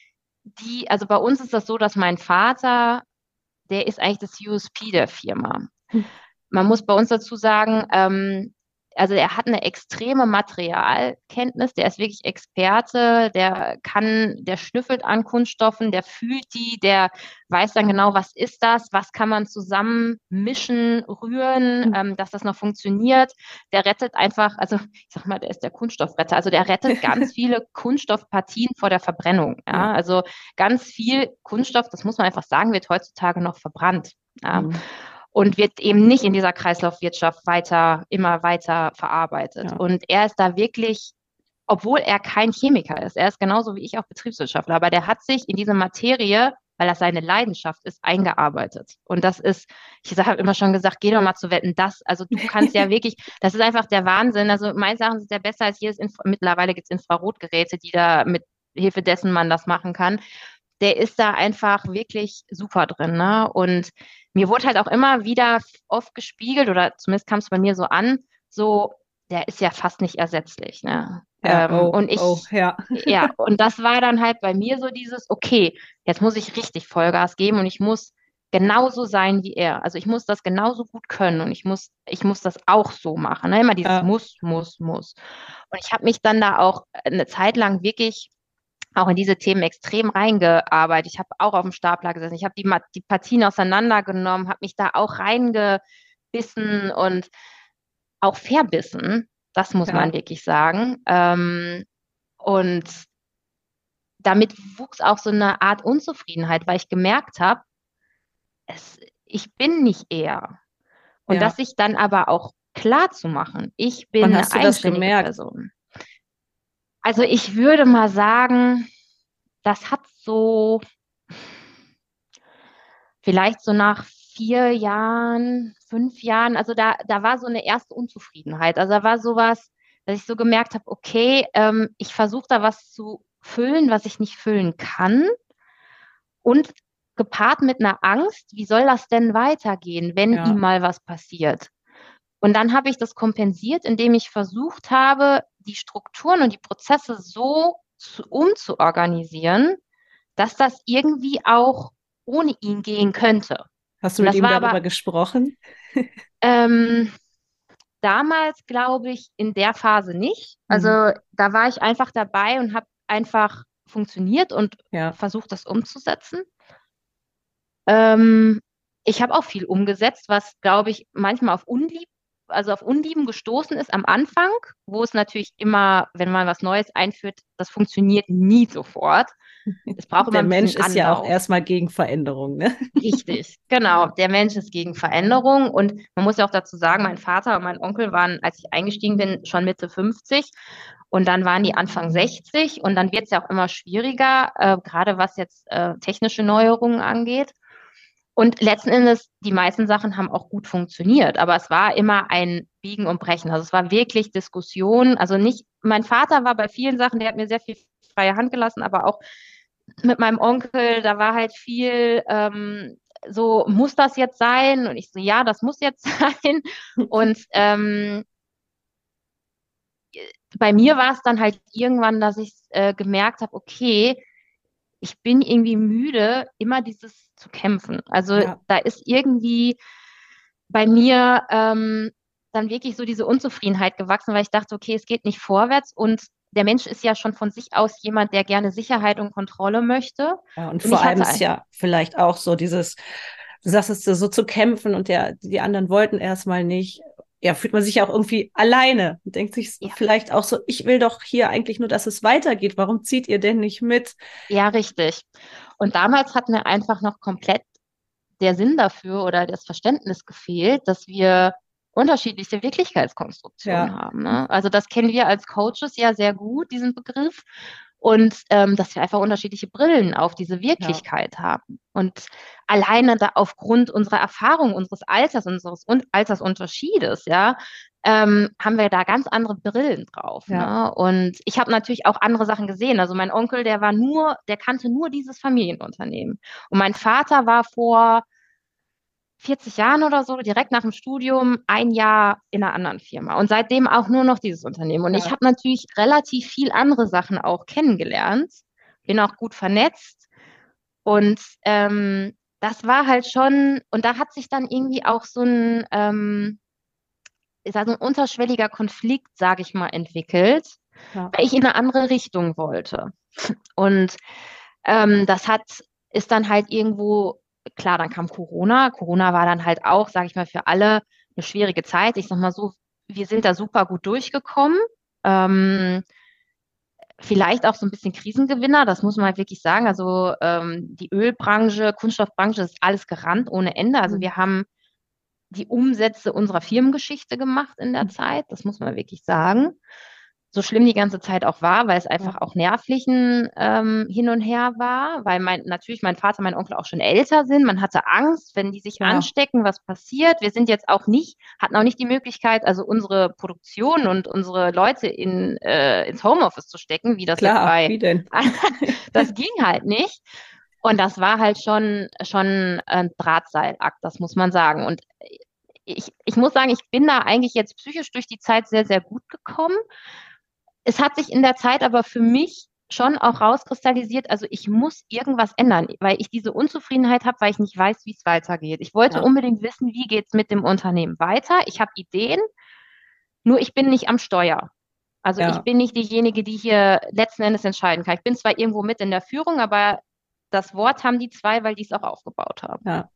die, also bei uns ist das so, dass mein Vater, der ist eigentlich das U S P der Firma. Man muss bei uns dazu sagen, ähm, also er hat eine extreme Materialkenntnis, der ist wirklich Experte, der kann, der schnüffelt an Kunststoffen, der fühlt die, der weiß dann genau, was ist das, was kann man zusammen mischen, rühren, ähm, dass das noch funktioniert. Der rettet einfach, also ich sag mal, der ist der Kunststoffretter, also der rettet ganz viele Kunststoffpartien vor der Verbrennung. Ja? ja. Also ganz viel Kunststoff, das muss man einfach sagen, wird heutzutage noch verbrannt. Ja? Hm. Und wird eben nicht in dieser Kreislaufwirtschaft weiter, immer weiter verarbeitet. Ja. Und er ist da wirklich, obwohl er kein Chemiker ist, er ist genauso wie ich auch Betriebswirtschaftler, aber der hat sich in diese Materie, weil das seine Leidenschaft ist, eingearbeitet. Und das ist, ich habe immer schon gesagt, geh doch mal zu Wetten, das, also du kannst ja wirklich, das ist einfach der Wahnsinn. Also meine Sachen sind ja besser als jedes, Infra mittlerweile gibt es Infrarotgeräte, die da mit Hilfe dessen man das machen kann. Der ist da einfach wirklich super drin, ne? Und mir wurde halt auch immer wieder oft gespiegelt, oder zumindest kam es bei mir so an, so, der ist ja fast nicht ersetzlich, ne? Ja, Ähm, oh, und oh, ich, ja. ja, und das war dann halt bei mir so dieses, okay, jetzt muss ich richtig Vollgas geben und ich muss genauso sein wie er. Also ich muss das genauso gut können und ich muss, ich muss das auch so machen. Ne? Immer dieses Ja, muss, muss, muss. Und ich habe mich dann da auch eine Zeit lang wirklich auch in diese Themen extrem reingearbeitet. Ich habe auch auf dem Stapler gesessen. Ich habe die, Ma- die Partien auseinandergenommen, habe mich da auch reingebissen und auch verbissen. Das muss man ja, wirklich sagen. Ähm, und damit wuchs auch so eine Art Unzufriedenheit, weil ich gemerkt habe, es, ich bin nicht er. Und das ja. sich dann aber auch klar zu machen, ich Wann bin eine hast du das eigenständige gemerkt? Person. Also ich würde mal sagen, das hat so vielleicht so nach vier Jahren, fünf Jahren, also da, da war so eine erste Unzufriedenheit. Also da war sowas, dass ich so gemerkt habe, okay, ähm, ich versuche da was zu füllen, was ich nicht füllen kann. Und gepaart mit einer Angst, wie soll das denn weitergehen, wenn ihm Ja, mal was passiert? Und dann habe ich das kompensiert, indem ich versucht habe, die Strukturen und die Prozesse so zu, umzuorganisieren, dass das irgendwie auch ohne ihn gehen könnte. hast du Und mit das ihm war darüber aber gesprochen? ähm, damals, glaube ich, in der Phase nicht. Hm. Also da war ich einfach dabei und habe einfach funktioniert und Ja, versucht, das umzusetzen. Ähm, Ich habe auch viel umgesetzt, was, glaube ich, manchmal auf Unlieb, also auf Unlieben gestoßen ist am Anfang, wo es natürlich immer, wenn man was Neues einführt, das funktioniert nie sofort. Es braucht immer der ein Mensch bisschen ist ja auch Anlauf. erstmal gegen Veränderung, ne? Richtig, genau. Der Mensch ist gegen Veränderung und man muss ja auch dazu sagen, mein Vater und mein Onkel waren, als ich eingestiegen bin, schon Mitte fünfzig und dann waren die Anfang sechzig und dann wird es ja auch immer schwieriger, äh, gerade was jetzt äh, technische Neuerungen angeht. Und letzten Endes, die meisten Sachen haben auch gut funktioniert, aber es war immer ein Biegen und Brechen. Also es war wirklich Diskussion. Also nicht, mein Vater war bei vielen Sachen, der hat mir sehr viel freie Hand gelassen, aber auch mit meinem Onkel, da war halt viel ähm, so, muss das jetzt sein? Und ich so, ja, das muss jetzt sein. Und ähm, bei mir war es dann halt irgendwann, dass ich äh, gemerkt habe, okay, ich bin irgendwie müde, immer dieses zu kämpfen. Also Ja, da ist irgendwie bei mir ähm, dann wirklich so diese Unzufriedenheit gewachsen, weil ich dachte, okay, es geht nicht vorwärts und der Mensch ist ja schon von sich aus jemand, der gerne Sicherheit und Kontrolle möchte. ja, und Und vor ich allem hatte ist einfach, ja vielleicht auch so dieses, du sagst es so zu kämpfen und der, die anderen wollten erstmal nicht. Ja, fühlt man sich ja auch irgendwie alleine und denkt sich ja, vielleicht auch so, ich will doch hier eigentlich nur, dass es weitergeht. Warum zieht ihr denn nicht mit? ja, richtig. Und damals hat mir einfach noch komplett der Sinn dafür oder das Verständnis gefehlt, dass wir unterschiedliche Wirklichkeitskonstruktionen Ja, haben. Ne? Also das kennen wir als Coaches ja sehr gut, diesen Begriff. Und ähm, dass wir einfach unterschiedliche Brillen auf diese ja, Wirklichkeit haben. Und alleine da aufgrund unserer Erfahrung, unseres Alters, unseres Un Altersunterschiedes, ja, ähm, haben wir da ganz andere Brillen drauf. ja, Ne? Und ich habe natürlich auch andere Sachen gesehen. Also mein Onkel, der war nur, der kannte nur dieses Familienunternehmen. Und mein Vater war vor vierzig Jahren oder so, direkt nach dem Studium, ein Jahr in einer anderen Firma und seitdem auch nur noch dieses Unternehmen. Und ich ja, habe natürlich relativ viel andere Sachen auch kennengelernt, bin auch gut vernetzt und ähm, das war halt schon, und da hat sich dann irgendwie auch so ein, ähm, ist also ein unterschwelliger Konflikt, sage ich mal, entwickelt, ja, weil ich in eine andere Richtung wollte. Und ähm, das hat, ist dann halt irgendwo, klar, dann kam Corona. Corona war dann halt auch, sage ich mal, für alle eine schwierige Zeit. Ich sag mal so, wir sind da super gut durchgekommen. Ähm, Vielleicht auch so ein bisschen Krisengewinner, das muss man halt wirklich sagen. Also ähm, die Ölbranche, Kunststoffbranche, das ist alles gerannt ohne Ende. Also hm, wir haben die Umsätze unserer Firmengeschichte gemacht in der Zeit, das muss man wirklich sagen. So schlimm die ganze Zeit auch war, weil es ja, einfach auch nervlichen ähm, Hin und Her war, weil mein, natürlich mein Vater, mein Onkel auch schon älter sind. Man hatte Angst, wenn die sich klar, anstecken, was passiert. Wir sind jetzt auch nicht, hatten auch nicht die Möglichkeit, also unsere Produktion und unsere Leute in, äh, ins Homeoffice zu stecken, wie das jetzt klar, bei, wie denn? das ging halt nicht. Und das war halt schon, schon ein Drahtseilakt, das muss man sagen. Und ich, ich muss sagen, ich bin da eigentlich jetzt psychisch durch die Zeit sehr, sehr gut gekommen. Es hat sich in der Zeit aber für mich schon auch rauskristallisiert, also ich muss irgendwas ändern, weil ich diese Unzufriedenheit habe, weil ich nicht weiß, wie es weitergeht. Ich wollte Ja, unbedingt wissen, wie geht es mit dem Unternehmen weiter. Ich habe Ideen, nur ich bin nicht am Steuer. Also ich ja, bin nicht diejenige, die hier letzten Endes entscheiden kann. Ich bin zwar irgendwo mit in der Führung, aber das Wort haben die zwei, weil die es auch aufgebaut haben. ja.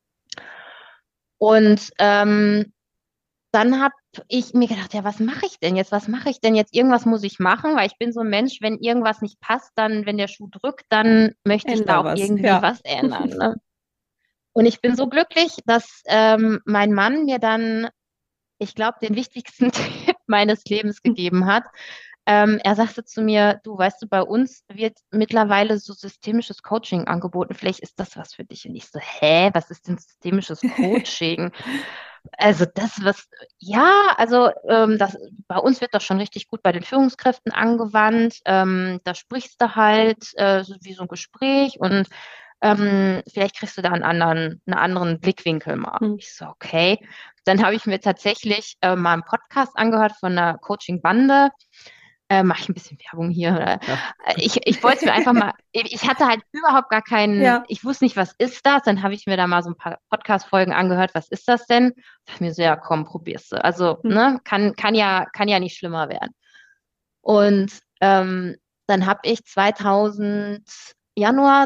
Und ähm, dann habe ich mir gedacht, ja, was mache ich denn jetzt? Was mache ich denn jetzt? Irgendwas muss ich machen, weil ich bin so ein Mensch, wenn irgendwas nicht passt, dann, wenn der Schuh drückt, dann möchte ich da Änder auch was. irgendwie Ja. was ändern. Ne? Und ich bin so glücklich, dass ähm, mein Mann mir dann, ich glaube, den wichtigsten Tipp meines Lebens gegeben hat. Ähm, er sagte zu mir, du weißt du, bei uns wird mittlerweile so systemisches Coaching angeboten. Vielleicht ist das was für dich. Und ich so, hä, was ist denn systemisches Coaching? Also das, was, ja, also ähm, das, bei uns wird das schon richtig gut bei den Führungskräften angewandt. Ähm, da sprichst du halt äh, so wie so ein Gespräch und ähm, vielleicht kriegst du da einen anderen, einen anderen Blickwinkel mal. Hm. Ich so, okay. Dann habe ich mir tatsächlich äh, mal einen Podcast angehört von einer Coaching-Bande. Äh, mache ich ein bisschen Werbung hier. Oder? Ja. Äh, Ich, ich wollte es mir einfach mal, ich ich hatte halt überhaupt gar keinen, Ja. ich wusste nicht, was ist das? Dann habe ich mir da mal so ein paar Podcast-Folgen angehört, was ist das denn? Da dachte mir so, ja, komm, probierst du. Also, Hm. ne, kann, kann ja, kann ja nicht schlimmer werden. Und ähm, dann habe ich zweitausend, Januar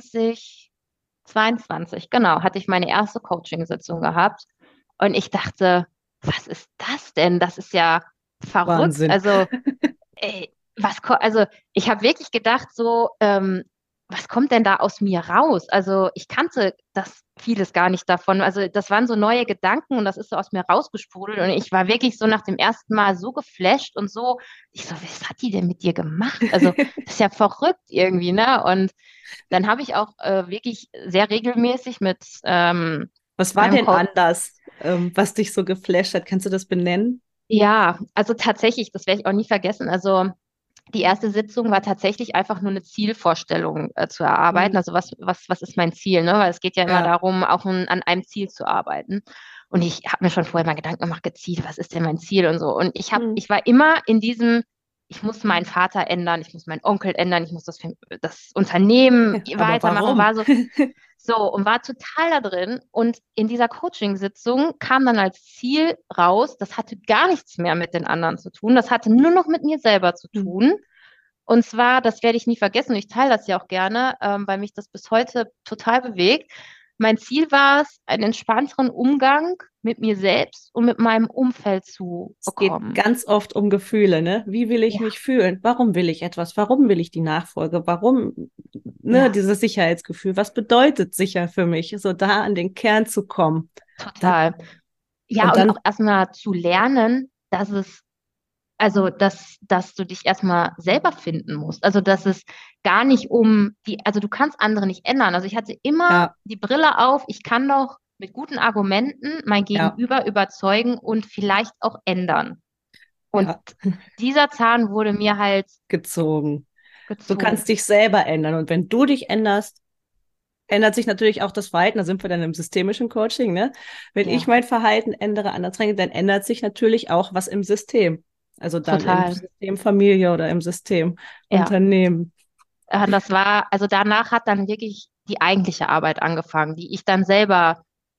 zweitausendzweiundzwanzig, genau, hatte ich meine erste Coaching-Sitzung gehabt. Und ich dachte, was ist das denn? Das ist ja verrückt. Wahnsinn. Also, ey, was, ko- also ich habe wirklich gedacht, so, ähm, was kommt denn da aus mir raus? Also ich kannte das vieles gar nicht davon. Also das waren so neue Gedanken und das ist so aus mir rausgesprudelt und ich war wirklich so nach dem ersten Mal so geflasht und so, ich so, was hat die denn mit dir gemacht? Also das ist ja verrückt irgendwie, ne? Und dann habe ich auch äh, wirklich sehr regelmäßig mit ähm, Was war meinem denn Coach. anders, ähm, was dich so geflasht hat? Kannst du das benennen? Ja, also tatsächlich, das werde ich auch nie vergessen. Also die erste Sitzung war tatsächlich einfach nur eine Zielvorstellung äh, zu erarbeiten. Hm. Also was, was, was ist mein Ziel, ne? Weil es geht ja immer Ja. darum, auch ein, an einem Ziel zu arbeiten. Und ich habe mir schon vorher mal Gedanken gemacht, gezielt, was ist denn mein Ziel und so. Und ich habe, Hm. ich war immer in diesem, ich muss meinen Vater ändern, ich muss meinen Onkel ändern, ich muss das, das Unternehmen Ja, aber weitermachen. warum? War so, so, und war total da drin. Und in dieser Coaching-Sitzung kam dann als Ziel raus, das hatte gar nichts mehr mit den anderen zu tun. Das hatte nur noch mit mir selber zu Hm. tun. Und zwar, das werde ich nie vergessen, und ich teile das ja auch gerne, ähm, weil mich das bis heute total bewegt. Mein Ziel war es, einen entspannteren Umgang mit mir selbst und mit meinem Umfeld zu Es geht bekommen. ganz oft um Gefühle, ne? Wie will ich Ja, mich fühlen? Warum will ich etwas? Warum will ich die Nachfolge? Warum, ne, ja, dieses Sicherheitsgefühl? Was bedeutet sicher für mich? So da an den Kern zu kommen. Ne? total. Ja, Und und auch dann, erstmal zu lernen, dass es Also, dass, dass du dich erstmal selber finden musst. Also, dass es gar nicht um die, also du kannst andere nicht ändern. Also ich hatte immer ja, die Brille auf, ich kann doch mit guten Argumenten mein ja, Gegenüber überzeugen und vielleicht auch ändern. Und ja, dieser Zahn wurde mir halt gezogen. Du kannst gezogen. dich selber ändern. Und wenn du dich änderst, ändert sich natürlich auch das Verhalten. Da sind wir dann im systemischen Coaching, ne? Wenn ich Ja, mein Verhalten ändere, anders dränge, dann ändert sich natürlich auch was im System. Also dann im total. System Familie oder im System Ja. Unternehmen. Äh, Das war, also danach hat dann wirklich die eigentliche Arbeit angefangen, die ich dann selber,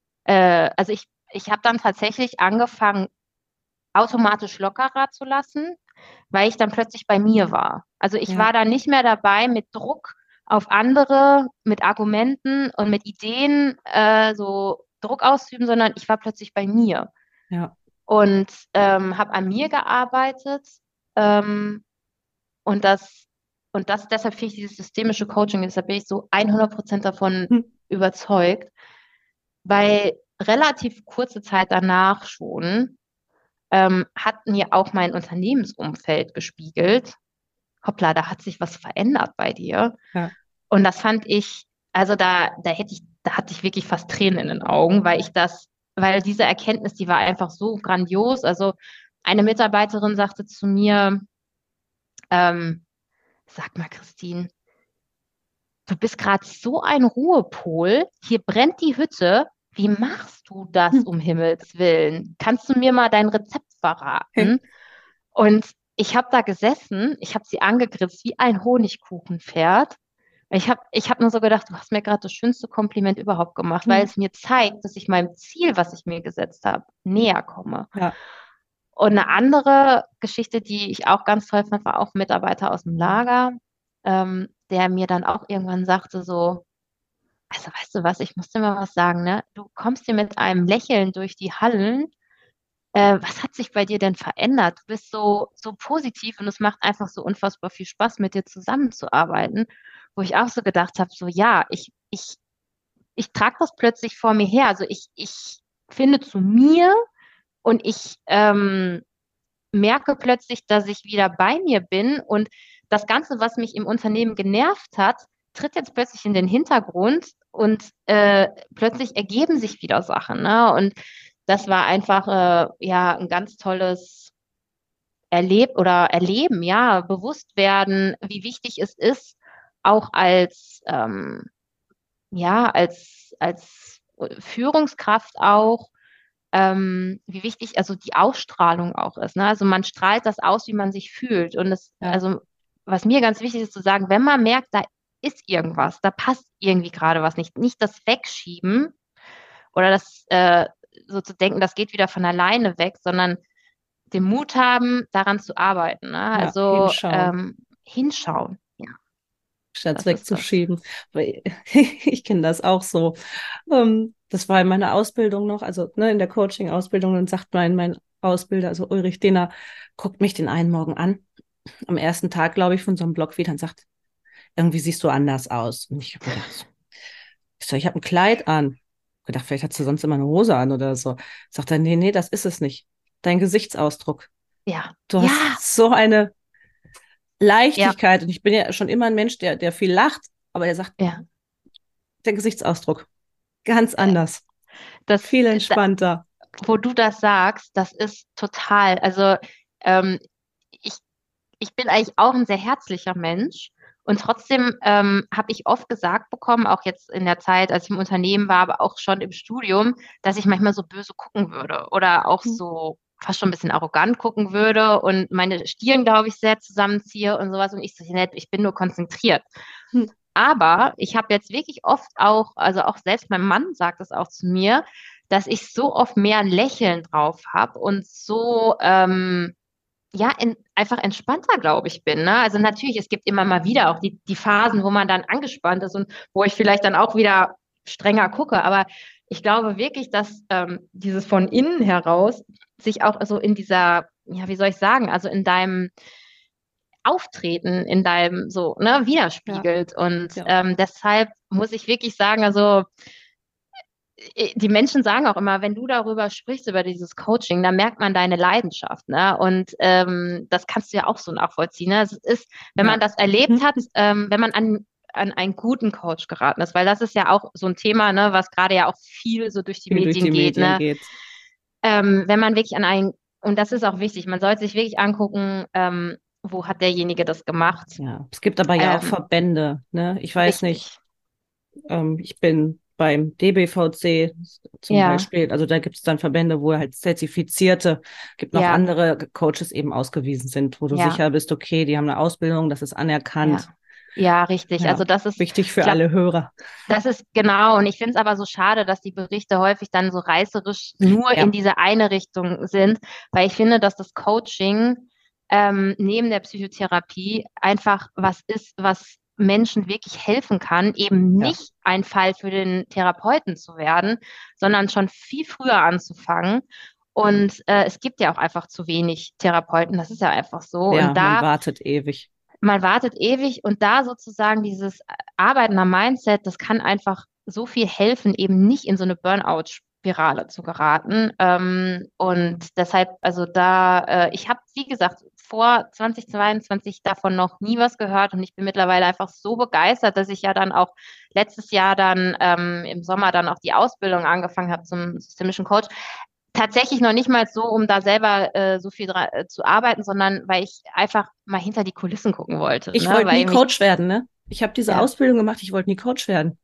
äh, also ich, ich habe dann tatsächlich angefangen, automatisch lockerer zu lassen, weil ich dann plötzlich bei mir war. Also ich Ja, war da nicht mehr dabei mit Druck auf andere, mit Argumenten und mit Ideen äh, so Druck auszuüben, sondern ich war plötzlich bei mir ja, und ähm, habe an mir gearbeitet ähm, und das und das deshalb finde ich dieses systemische Coaching, deshalb bin ich so hundert Prozent davon hm, überzeugt, weil relativ kurze Zeit danach schon ähm, hat mir auch mein Unternehmensumfeld gespiegelt. Hoppla, da hat sich was verändert bei dir. ja, Und das fand ich, also da, da hätte ich, da hatte ich wirklich fast Tränen in den Augen, weil ich das, weil diese Erkenntnis, die war einfach so grandios. Also eine Mitarbeiterin sagte zu mir, ähm, sag mal, Christine, du bist gerade so ein Ruhepol, hier brennt die Hütte. wie machst du das Hm. um Himmels Willen? Kannst du mir mal dein Rezept verraten? Und ich habe da gesessen, ich habe sie angegrinst wie ein Honigkuchenpferd. Ich habe ich hab nur so gedacht, du hast mir gerade das schönste Kompliment überhaupt gemacht, weil Hm. es mir zeigt, dass ich meinem Ziel, was ich mir gesetzt habe, näher komme. Ja. Und eine andere Geschichte, die ich auch ganz toll fand, war auch ein Mitarbeiter aus dem Lager, ähm, der mir dann auch irgendwann sagte so, also weißt du was, ich muss dir mal was sagen, ne? Du kommst hier mit einem Lächeln durch die Hallen. Äh, was hat sich bei dir denn verändert? Du bist so, so positiv und es macht einfach so unfassbar viel Spaß, mit dir zusammenzuarbeiten, wo ich auch so gedacht habe, so ja, ich, ich, ich trage das plötzlich vor mir her. Also ich, ich finde zu mir und ich ähm, merke plötzlich, dass ich wieder bei mir bin und das Ganze, was mich im Unternehmen genervt hat, tritt jetzt plötzlich in den Hintergrund und äh, plötzlich ergeben sich wieder Sachen, ne? Und das war einfach äh, ja ein ganz tolles Erleb oder Erleben, ja, bewusst werden, wie wichtig es ist, auch als ähm, ja, als als Führungskraft auch ähm, wie wichtig also die Ausstrahlung auch ist. Ne? Also man strahlt das aus, wie man sich fühlt. Und das, Ja. also was mir ganz wichtig ist zu sagen, wenn man merkt, da ist irgendwas, da passt irgendwie gerade was nicht, nicht das Wegschieben oder das äh, so zu denken, das geht wieder von alleine weg, sondern den Mut haben, daran zu arbeiten. Ne? Ja, Also hinschauen, ähm, hinschauen. Ja, statt das ist das. wegzuschieben. Weil ich kenne das auch so. Ähm, das war in meiner Ausbildung noch, also ne, in der Coaching-Ausbildung, dann sagt mein, mein Ausbilder, also Ulrich Dehner, guckt mich den einen Morgen an, am ersten Tag, glaube ich, von so einem Blog wieder und sagt, irgendwie siehst du anders aus. Und ich habe gedacht, so, ich so, ich habe ein Kleid an. Ich gedacht, vielleicht hast du sonst immer eine Hose an oder so. Sagt er, nee, nee, das ist es nicht. Dein Gesichtsausdruck. Ja, Du ja, hast so eine ja, Leichtigkeit. Und ich bin ja schon immer ein Mensch, der, der viel lacht, aber er sagt, ja. der Gesichtsausdruck ganz Äh, anders, Das, viel da, entspannter. wo du das sagst, das ist total, also ähm, ich, ich bin eigentlich auch ein sehr herzlicher Mensch und trotzdem ähm, habe ich oft gesagt bekommen, auch jetzt in der Zeit, als ich im Unternehmen war, aber auch schon im Studium, dass ich manchmal so böse gucken würde oder auch Hm. so fast schon ein bisschen arrogant gucken würde und meine Stirn, glaube ich, sehr zusammenziehe und sowas und ich so, nett, ich bin nur konzentriert. Hm. Aber ich habe jetzt wirklich oft auch, also auch selbst mein Mann sagt es auch zu mir, dass ich so oft mehr ein Lächeln drauf habe und so ähm, ja in, einfach entspannter, glaube ich, bin. Ne? Also natürlich, es gibt immer mal wieder auch die, die Phasen, wo man dann angespannt ist und wo ich vielleicht dann auch wieder strenger gucke. Aber ich glaube wirklich, dass ähm, dieses von innen heraus sich auch so in dieser, ja, wie soll ich sagen, also in deinem Auftreten in deinem so, ne, Ja, widerspiegelt. Und ja, ähm, deshalb muss ich wirklich sagen, also äh, die Menschen sagen auch immer, wenn du darüber sprichst, über dieses Coaching, dann merkt man deine Leidenschaft, ne? Und ähm, das kannst du ja auch so nachvollziehen. Ne? Es ist, wenn man ja. das erlebt Hm. hat, ähm, wenn man an, an einen guten Coach geraten ist, weil das ist ja auch so ein Thema, ne, was gerade ja auch viel so durch die Viel durch Medien die geht, Medien ne? geht. Ähm, wenn man wirklich an einen, und das ist auch wichtig, man sollte sich wirklich angucken, ähm, wo hat derjenige das gemacht. Ja, es gibt aber ja auch Ähm, Verbände, ne? Ich weiß nicht, richtig. ähm, ich bin beim D B V C zum Ja, Beispiel, also da gibt es dann Verbände, wo halt Zertifizierte, gibt noch ja, andere Coaches eben ausgewiesen sind, wo du ja, sicher bist, okay, die haben eine Ausbildung, das ist anerkannt. ja. Ja, richtig. Also Ja, das ist, wichtig ich für glaube, alle Hörer. das ist genau. Und ich finde es aber so schade, dass die Berichte häufig dann so reißerisch nur in Ja, diese eine Richtung sind, weil ich finde, dass das Coaching ähm, neben der Psychotherapie einfach was ist, was Menschen wirklich helfen kann, eben ja, nicht ein Fall für den Therapeuten zu werden, sondern schon viel früher anzufangen. Und äh, es gibt ja auch einfach zu wenig Therapeuten, das ist ja einfach so. ja, Und man da wartet ewig. man wartet ewig und da sozusagen dieses Arbeiten am Mindset, das kann einfach so viel helfen, eben nicht in so eine Burnout-Spirale zu geraten. Ähm, und deshalb, also da, äh, ich habe, wie gesagt, vor zwanzig zweiundzwanzig davon noch nie was gehört und ich bin mittlerweile einfach so begeistert, dass ich ja dann auch letztes Jahr dann ähm, im Sommer dann auch die Ausbildung angefangen habe zum systemischen Coach. Tatsächlich noch nicht mal so, um da selber äh, so viel dra- äh, zu arbeiten, sondern weil ich einfach mal hinter die Kulissen gucken wollte, Ich ne? wollte nie Weil mich, Coach werden, ne? Ich habe diese ja, Ausbildung gemacht, ich wollte nie Coach werden.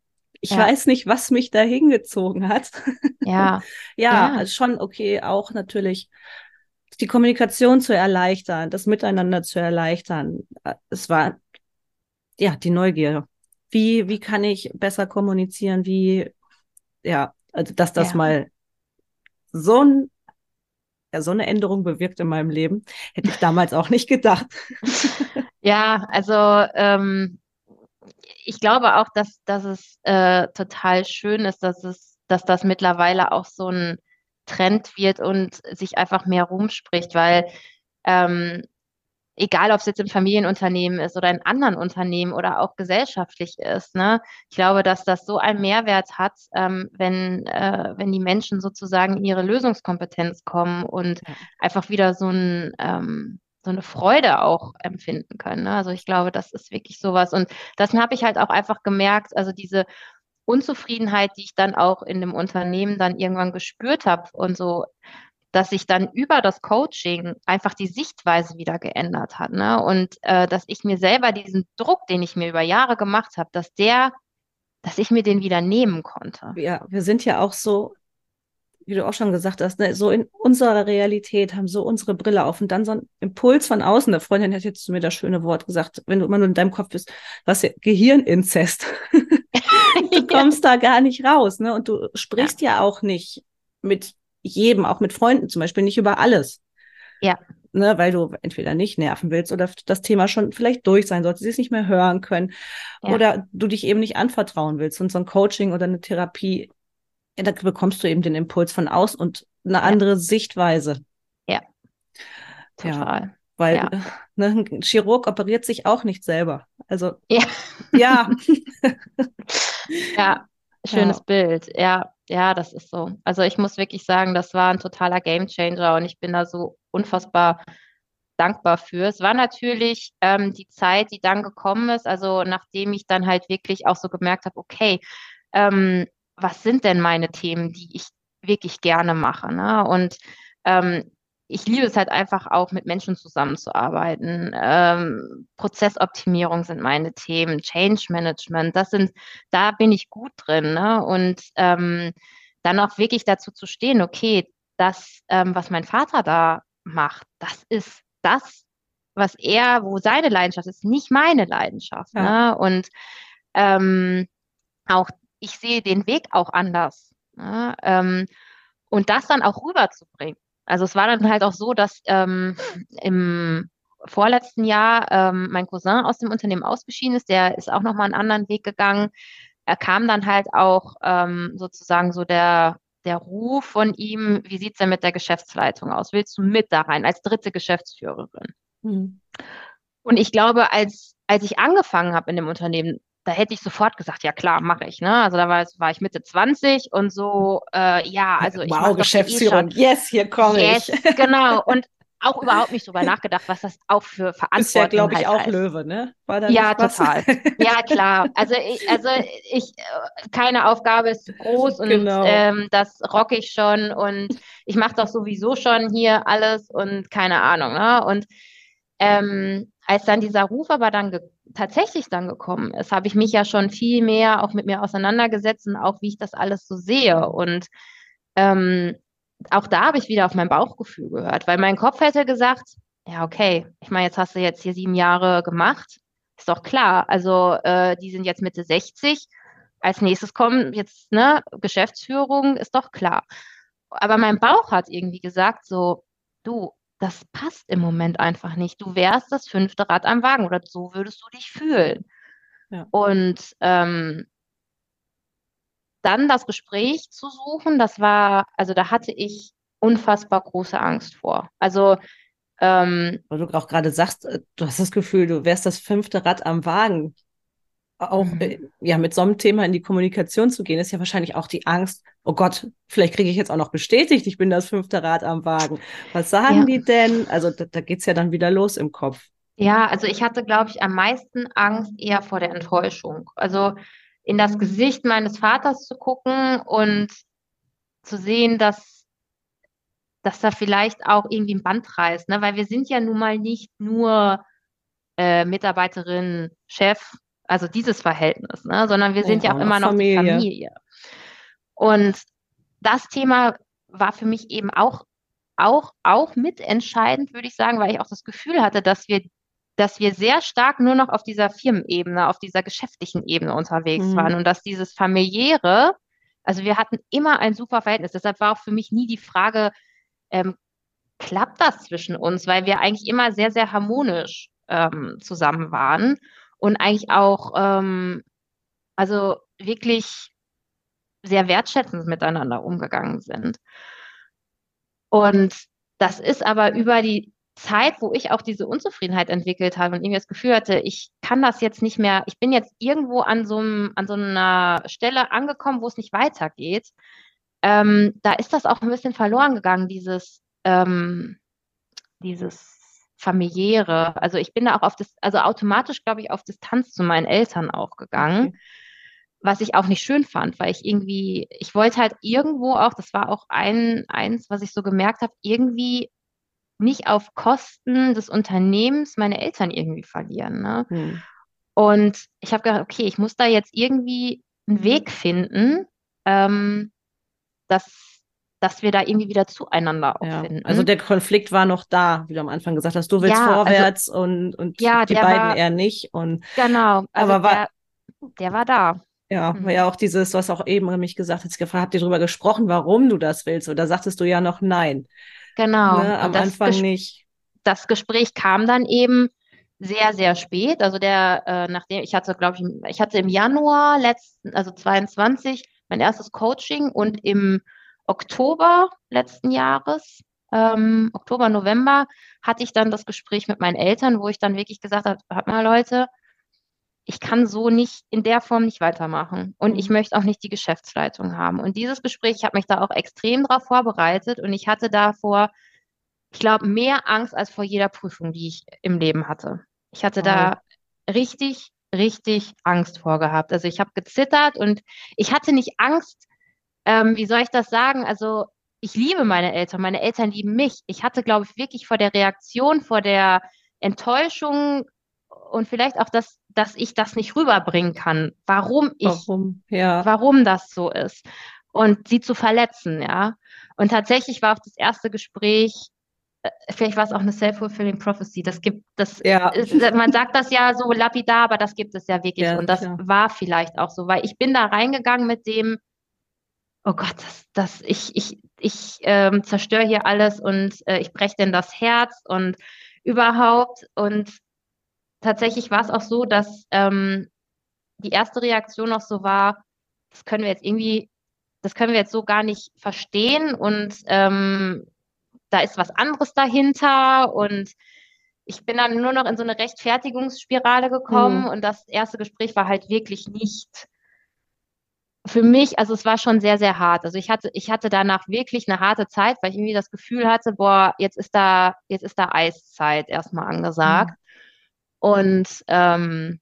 Ich ja, weiß nicht, was mich da hingezogen hat. ja, Ja, ja, also schon okay, auch natürlich die Kommunikation zu erleichtern, das Miteinander zu erleichtern. Es war ja die Neugier. Wie, wie kann ich besser kommunizieren? Wie, ja, also dass das ja. mal so, ein, ja, so eine Änderung bewirkt in meinem Leben, hätte ich damals auch nicht gedacht. Ja, also ähm, ich glaube auch, dass, dass es äh, total schön ist, dass es, dass das mittlerweile auch so ein Trend wird und sich einfach mehr rumspricht, weil ähm, egal, ob es jetzt im Familienunternehmen ist oder in anderen Unternehmen oder auch gesellschaftlich ist, ne? Ich glaube, dass das so einen Mehrwert hat, ähm, wenn, äh, wenn die Menschen sozusagen in ihre Lösungskompetenz kommen und Ja, einfach wieder so ein, ähm, so eine Freude auch empfinden können. Ne? Also ich glaube, das ist wirklich sowas. Und das habe ich halt auch einfach gemerkt, also diese Unzufriedenheit, die ich dann auch in dem Unternehmen dann irgendwann gespürt habe und so, dass sich dann über das Coaching einfach die Sichtweise wieder geändert hat, ne? Und äh, dass ich mir selber diesen Druck, den ich mir über Jahre gemacht habe, dass der, dass ich mir den wieder nehmen konnte. ja, wir sind ja auch so, wie du auch schon gesagt hast, ne, so in unserer Realität, haben so unsere Brille auf und dann so ein Impuls von außen. Eine Freundin hat jetzt zu mir das schöne Wort gesagt, wenn du immer nur in deinem Kopf bist, was ja Gehirninzest. Du Ja, kommst da gar nicht raus, ne? Und du ja, sprichst ja auch nicht mit jedem, auch mit Freunden zum Beispiel, nicht über alles, ja, ne? Weil du entweder nicht nerven willst oder das Thema schon vielleicht durch sein sollte, sie es nicht mehr hören können ja, oder du dich eben nicht anvertrauen willst. Und so ein Coaching oder eine Therapie, ja, da bekommst du eben den Impuls von außen und eine ja, andere Sichtweise. ja, Ja, total. weil Ja, ne, ein Chirurg operiert sich auch nicht selber. Also ja, ja, ja, schönes ja, Bild. Ja, ja, das ist so. Also ich muss wirklich sagen, das war ein totaler Gamechanger und ich bin da so unfassbar dankbar für. Es war natürlich ähm, die Zeit, die dann gekommen ist, also nachdem ich dann halt wirklich auch so gemerkt habe, okay, ähm, was sind denn meine Themen, die ich wirklich gerne mache, ne? Und ähm, ich liebe es halt einfach auch, mit Menschen zusammenzuarbeiten. Ähm, Prozessoptimierung sind meine Themen, Change Management, das sind, da bin ich gut drin, ne? Und ähm, dann auch wirklich dazu zu stehen, okay, das, ähm, was mein Vater da macht, das ist das, was er, wo seine Leidenschaft ist, nicht meine Leidenschaft, ja, ne? Und ähm, auch ich sehe den Weg auch anders, ne? Ähm, und das dann auch rüberzubringen. Also es war dann halt auch so, dass ähm, im vorletzten Jahr ähm, mein Cousin aus dem Unternehmen ausgeschieden ist, der ist auch nochmal einen anderen Weg gegangen. Er kam dann halt auch ähm, sozusagen so der, der Ruf von ihm, wie sieht's denn mit der Geschäftsleitung aus? Willst du mit da rein als dritte Geschäftsführerin? hm. Und ich glaube, als, als ich angefangen habe in dem Unternehmen, da hätte ich sofort gesagt, ja klar, mache ich. Ne? Also da war, war ich Mitte zwanzig und so, äh, ja, also ich Wow, mache das ja eh schon. Geschäftsführerin, yes, hier komme ich. Yes, genau. Und auch überhaupt nicht drüber nachgedacht, was das auch für Bist ja, Verantwortung glaube ich, halt auch heißt. Löwe, ne? War da Ja, nicht was? total. Ja, klar. Also ich, also ich, äh, keine Aufgabe ist zu groß und Genau. ähm, das rocke ich schon und ich mache doch sowieso schon hier alles und keine Ahnung, ne? Und ähm, als dann dieser Ruf aber dann ge tatsächlich dann gekommen ist, habe ich mich ja schon viel mehr auch mit mir auseinandergesetzt und auch, wie ich das alles so sehe. Und ähm, auch da habe ich wieder auf mein Bauchgefühl gehört, weil mein Kopf hätte gesagt, ja, okay, ich meine, jetzt hast du jetzt hier sieben Jahre gemacht, ist doch klar. Also äh, die sind jetzt Mitte sechzig. Als nächstes kommen jetzt, ne, Geschäftsführung, ist doch klar. Aber mein Bauch hat irgendwie gesagt, so, du, das passt im Moment einfach nicht. Du wärst das fünfte Rad am Wagen oder so würdest du dich fühlen. Ja. Und ähm, dann das Gespräch zu suchen, das war, also da hatte ich unfassbar große Angst vor. Also ähm, Weil du auch gerade sagst, äh, du hast das Gefühl, du wärst das fünfte Rad am Wagen. Auch mhm. äh, ja, mit so einem Thema in die Kommunikation zu gehen, ist ja wahrscheinlich auch die Angst, oh Gott, vielleicht kriege ich jetzt auch noch bestätigt, ich bin das fünfte Rad am Wagen. Was sagen Ja, die denn? Also da, da geht es ja dann wieder los im Kopf. ja, also ich hatte, glaube ich, am meisten Angst eher vor der Enttäuschung. Also in das Gesicht meines Vaters zu gucken und zu sehen, dass, dass da vielleicht auch irgendwie ein Band reißt, ne? Weil wir sind ja nun mal nicht nur äh, Mitarbeiterin, Chef, also dieses Verhältnis, ne? Sondern wir Nee, sind ja auch auch noch immer noch die Familie. Familie. Und das Thema war für mich eben auch, auch, auch mitentscheidend, würde ich sagen, weil ich auch das Gefühl hatte, dass wir, dass wir sehr stark nur noch auf dieser Firmenebene, auf dieser geschäftlichen Ebene unterwegs waren Mhm. und dass dieses familiäre, also wir hatten immer ein super Verhältnis. Deshalb war auch für mich nie die Frage, ähm, klappt das zwischen uns, weil wir eigentlich immer sehr, sehr harmonisch ähm, zusammen waren und eigentlich auch, ähm, also wirklich sehr wertschätzend miteinander umgegangen sind. Und das ist aber über die Zeit, wo ich auch diese Unzufriedenheit entwickelt habe und irgendwie das Gefühl hatte, ich kann das jetzt nicht mehr, ich bin jetzt irgendwo an so einem, an so einer Stelle angekommen, wo es nicht weitergeht. Ähm, da ist das auch ein bisschen verloren gegangen, dieses, ähm, dieses familiäre. Also ich bin da auch auf das, also automatisch, glaube ich, auf Distanz zu meinen Eltern auch gegangen, Okay. was ich auch nicht schön fand, weil ich irgendwie, ich wollte halt irgendwo auch, das war auch ein, eins, was ich so gemerkt habe, irgendwie nicht auf Kosten des Unternehmens meine Eltern irgendwie verlieren, ne? Mhm. Und ich habe gedacht, okay, ich muss da jetzt irgendwie einen Weg finden, ähm, dass, dass wir da irgendwie wieder zueinander auch Ja, also finden. der Konflikt war noch da, wie du am Anfang gesagt hast, du willst Ja, also vorwärts und, und ja, die der beiden war, eher nicht. Und genau, also aber war, der, der war da. ja, war ja Mhm. auch dieses, was auch eben mich gesagt hast, gefragt, habt ihr darüber gesprochen, warum du das willst? Oder sagtest du ja noch nein. Genau. Ne, am Und das, Anfang Ges nicht. das Gespräch kam dann eben sehr, sehr spät. Also der, äh, nachdem ich hatte, glaube ich, im- ich hatte im Januar letzten, also zweiundzwanzig, mein erstes Coaching und im Oktober letzten Jahres, ähm, Oktober, November, hatte ich dann das Gespräch mit meinen Eltern, wo ich dann wirklich gesagt habe, hört mal Leute, ich kann so nicht in der Form nicht weitermachen und ich Mhm. möchte auch nicht die Geschäftsleitung haben. Und dieses Gespräch, ich habe mich da auch extrem drauf vorbereitet und ich hatte davor, ich glaube, mehr Angst als vor jeder Prüfung, die ich im Leben hatte. Ich hatte Wow. da richtig, richtig Angst vorgehabt. Also ich habe gezittert und ich hatte nicht Angst, ähm, wie soll ich das sagen? Also ich liebe meine Eltern, meine Eltern lieben mich. Ich hatte, glaube ich, wirklich vor der Reaktion, vor der Enttäuschung und vielleicht auch, dass, dass ich das nicht rüberbringen kann, warum ich, Warum? Ja. warum das so ist und sie zu verletzen, ja. Und tatsächlich war auch das erste Gespräch, vielleicht war es auch eine Self-fulfilling Prophecy. Das gibt, das Ja. ist, man sagt das ja so lapidar, aber das gibt es ja wirklich. Ja, Und das klar. war vielleicht auch so, weil ich bin da reingegangen mit dem, oh Gott, das, das, ich, ich, ich ähm, zerstöre hier alles und äh, ich breche denn das Herz und überhaupt. Und tatsächlich war es auch so, dass ähm, die erste Reaktion auch so war, das können wir jetzt irgendwie, das können wir jetzt so gar nicht verstehen und ähm, da ist was anderes dahinter und ich bin dann nur noch in so eine Rechtfertigungsspirale gekommen Mhm. und das erste Gespräch war halt wirklich nicht für mich, also es war schon sehr, sehr hart. Also ich hatte, ich hatte danach wirklich eine harte Zeit, weil ich irgendwie das Gefühl hatte, boah, jetzt ist da, jetzt ist da Eiszeit erstmal Mhm. angesagt. Und ähm,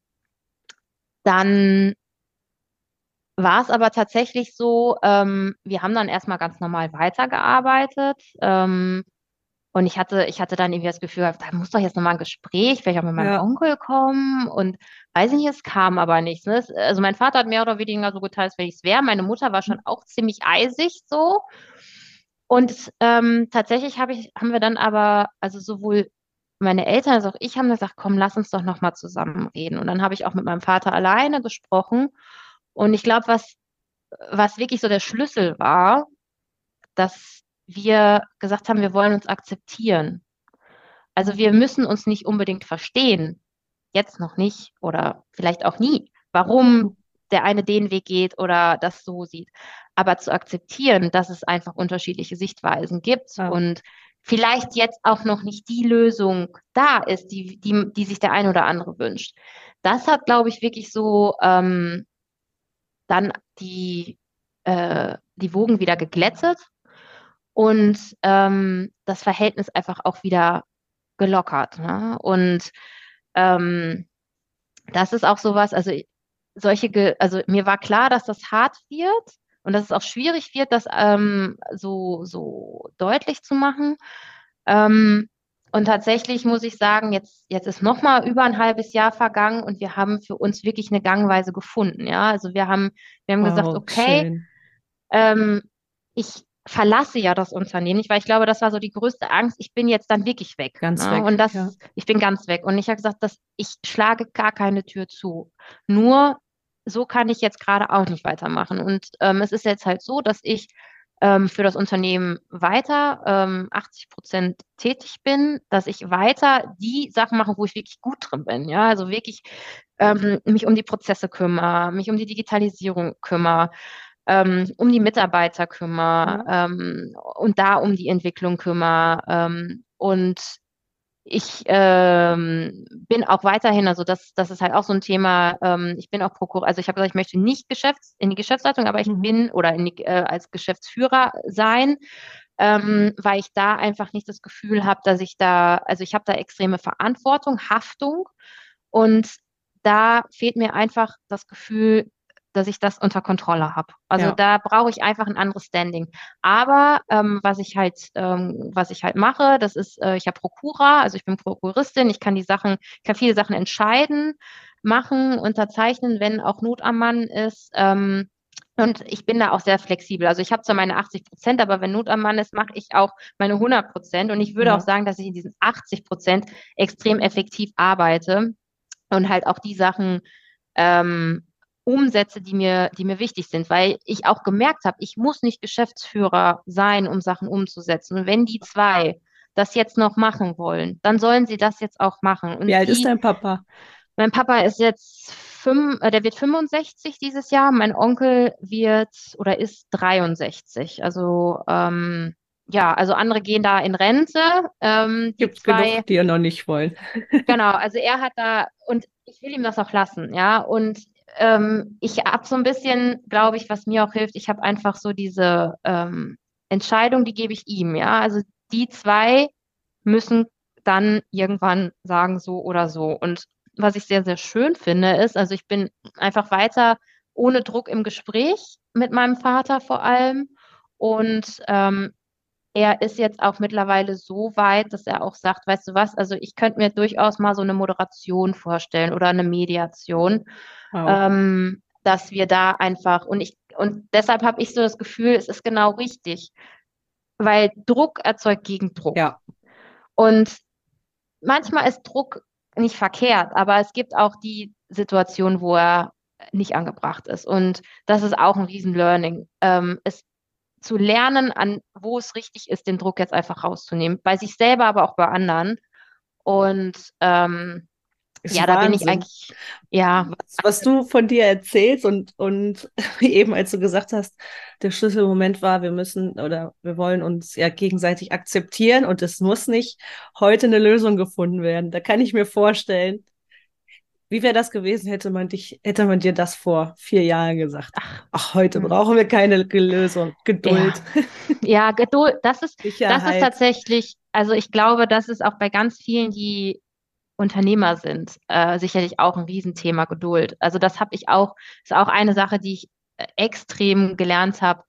dann war es aber tatsächlich so, ähm, wir haben dann erstmal ganz normal weitergearbeitet. Ähm, und ich hatte, ich hatte dann irgendwie das Gefühl, da muss doch jetzt nochmal ein Gespräch, vielleicht auch mit meinem Ja. Onkel kommen. Und weiß ich nicht, es kam aber nichts. Ne? Es, also mein Vater hat mehr oder weniger so geteilt, als wenn ich es wäre. Meine Mutter war schon auch ziemlich eisig so. Und ähm, tatsächlich habe ich, haben wir dann aber, also sowohl meine Eltern als auch ich haben gesagt, komm, lass uns doch nochmal zusammen reden. Und dann habe ich auch mit meinem Vater alleine gesprochen. Und ich glaube, was, was wirklich so der Schlüssel war, dass wir gesagt haben, wir wollen uns akzeptieren. Also wir müssen uns nicht unbedingt verstehen, jetzt noch nicht oder vielleicht auch nie, warum der eine den Weg geht oder das so sieht. Aber zu akzeptieren, dass es einfach unterschiedliche Sichtweisen gibt Ja. und vielleicht jetzt auch noch nicht die Lösung da ist, die, die, die sich der eine oder andere wünscht. Das hat, glaube ich, wirklich so ähm, dann die, äh, die Wogen wieder geglättet und ähm, das Verhältnis einfach auch wieder gelockert. Ne? Und ähm, das ist auch sowas, also solche, Ge also mir war klar, dass das hart wird und dass es auch schwierig wird, das ähm, so, so deutlich zu machen. Ähm, Und tatsächlich muss ich sagen, jetzt, jetzt ist noch mal über ein halbes Jahr vergangen und wir haben für uns wirklich eine Gangweise gefunden. Ja, also wir haben, wir haben gesagt, Wow, okay, schön. ähm, ich verlasse ja das Unternehmen nicht, weil ich glaube, das war so die größte Angst. Ich bin jetzt dann wirklich weg. Ganz Ne? weg, Und ja. das, ich bin ganz weg. Und ich habe gesagt, dass ich schlage gar keine Tür zu. Nur so kann ich jetzt gerade auch nicht weitermachen. Und ähm, es ist jetzt halt so, dass ich ähm, für das Unternehmen weiter ähm, achtzig Prozent tätig bin, dass ich weiter die Sachen mache, wo ich wirklich gut drin bin. Ja, also wirklich ähm, mich um die Prozesse kümmere, mich um die Digitalisierung kümmere, ähm, um die Mitarbeiter kümmere Ja. ähm, und da um die Entwicklung kümmere. Ähm, und ich ähm, bin auch weiterhin, also das, das ist halt auch so ein Thema, ähm, ich bin auch Prokur, also ich habe gesagt, ich möchte nicht Geschäfts-, in die Geschäftsleitung, aber ich Mhm. bin oder in die, äh, als Geschäftsführer sein, ähm, weil ich da einfach nicht das Gefühl habe, dass ich da, also ich habe da extreme Verantwortung, Haftung und da fehlt mir einfach das Gefühl, dass ich das unter Kontrolle habe. Also Ja. da brauche ich einfach ein anderes Standing. Aber ähm, was ich halt, ähm, was ich halt mache, das ist, äh, ich habe Prokura, also ich bin Prokuristin, ich kann die Sachen, ich kann viele Sachen entscheiden, machen, unterzeichnen, wenn auch Not am Mann ist. Ähm, und ich bin da auch sehr flexibel. Also ich habe zwar meine achtzig Prozent, aber wenn Not am Mann ist, mache ich auch meine hundert Prozent. Und ich würde auch Ja. sagen, dass ich in diesen achtzig Prozent extrem effektiv arbeite und halt auch die Sachen ähm, umsetze, die mir, die mir wichtig sind, weil ich auch gemerkt habe, ich muss nicht Geschäftsführer sein, um Sachen umzusetzen. Und wenn die zwei das jetzt noch machen wollen, dann sollen sie das jetzt auch machen. Wie Und alt ist die, dein Papa? mein Papa ist jetzt fünf, äh, der wird fünfundsechzig dieses Jahr, mein Onkel wird oder ist dreiundsechzig. Also ähm, ja, also andere gehen da in Rente. Ähm, die Gibt genug, zwei die ihr noch nicht wollen. Genau, also er hat da, und ich will ihm das auch lassen, ja. Und ähm, ich habe so ein bisschen, glaube ich, was mir auch hilft, ich habe einfach so diese ähm, Entscheidung, die gebe ich ihm, ja. Also die zwei müssen dann irgendwann sagen, so oder so. Und was ich sehr, sehr schön finde, ist, also ich bin einfach weiter ohne Druck im Gespräch mit meinem Vater vor allem. Und ähm, er ist jetzt auch mittlerweile so weit, dass er auch sagt, weißt du was, also ich könnte mir durchaus mal so eine Moderation vorstellen oder eine Mediation, Wow. ähm, dass wir da einfach, und ich, und deshalb habe ich so das Gefühl, es ist genau richtig, weil Druck erzeugt Gegendruck. Ja. Und manchmal ist Druck nicht verkehrt, aber es gibt auch die Situation, wo er nicht angebracht ist. Und das ist auch ein Riesen-Learning. Ähm, es zu lernen, an wo es richtig ist, den Druck jetzt einfach rauszunehmen. Bei sich selber, aber auch bei anderen. Und ähm, ja, Ist da bin ich Wahnsinn. eigentlich, ja, Was, was du von dir erzählst und, und eben als du gesagt hast, der Schlüsselmoment war, wir müssen oder wir wollen uns ja gegenseitig akzeptieren und es muss nicht heute eine Lösung gefunden werden. Da kann ich mir vorstellen, wie wäre das gewesen, hätte man dich, hätte man dir das vor vier Jahren gesagt? ach, Ach, heute hm, brauchen wir keine Lösung. ja, Geduld, ja, Geduld, das ist, das ist Sicherheit. tatsächlich, also ich glaube, das ist auch bei ganz vielen, die Unternehmer sind, äh, sicherlich auch ein Riesenthema Geduld. Also das habe ich auch, ist auch eine Sache, die ich äh, extrem gelernt habe.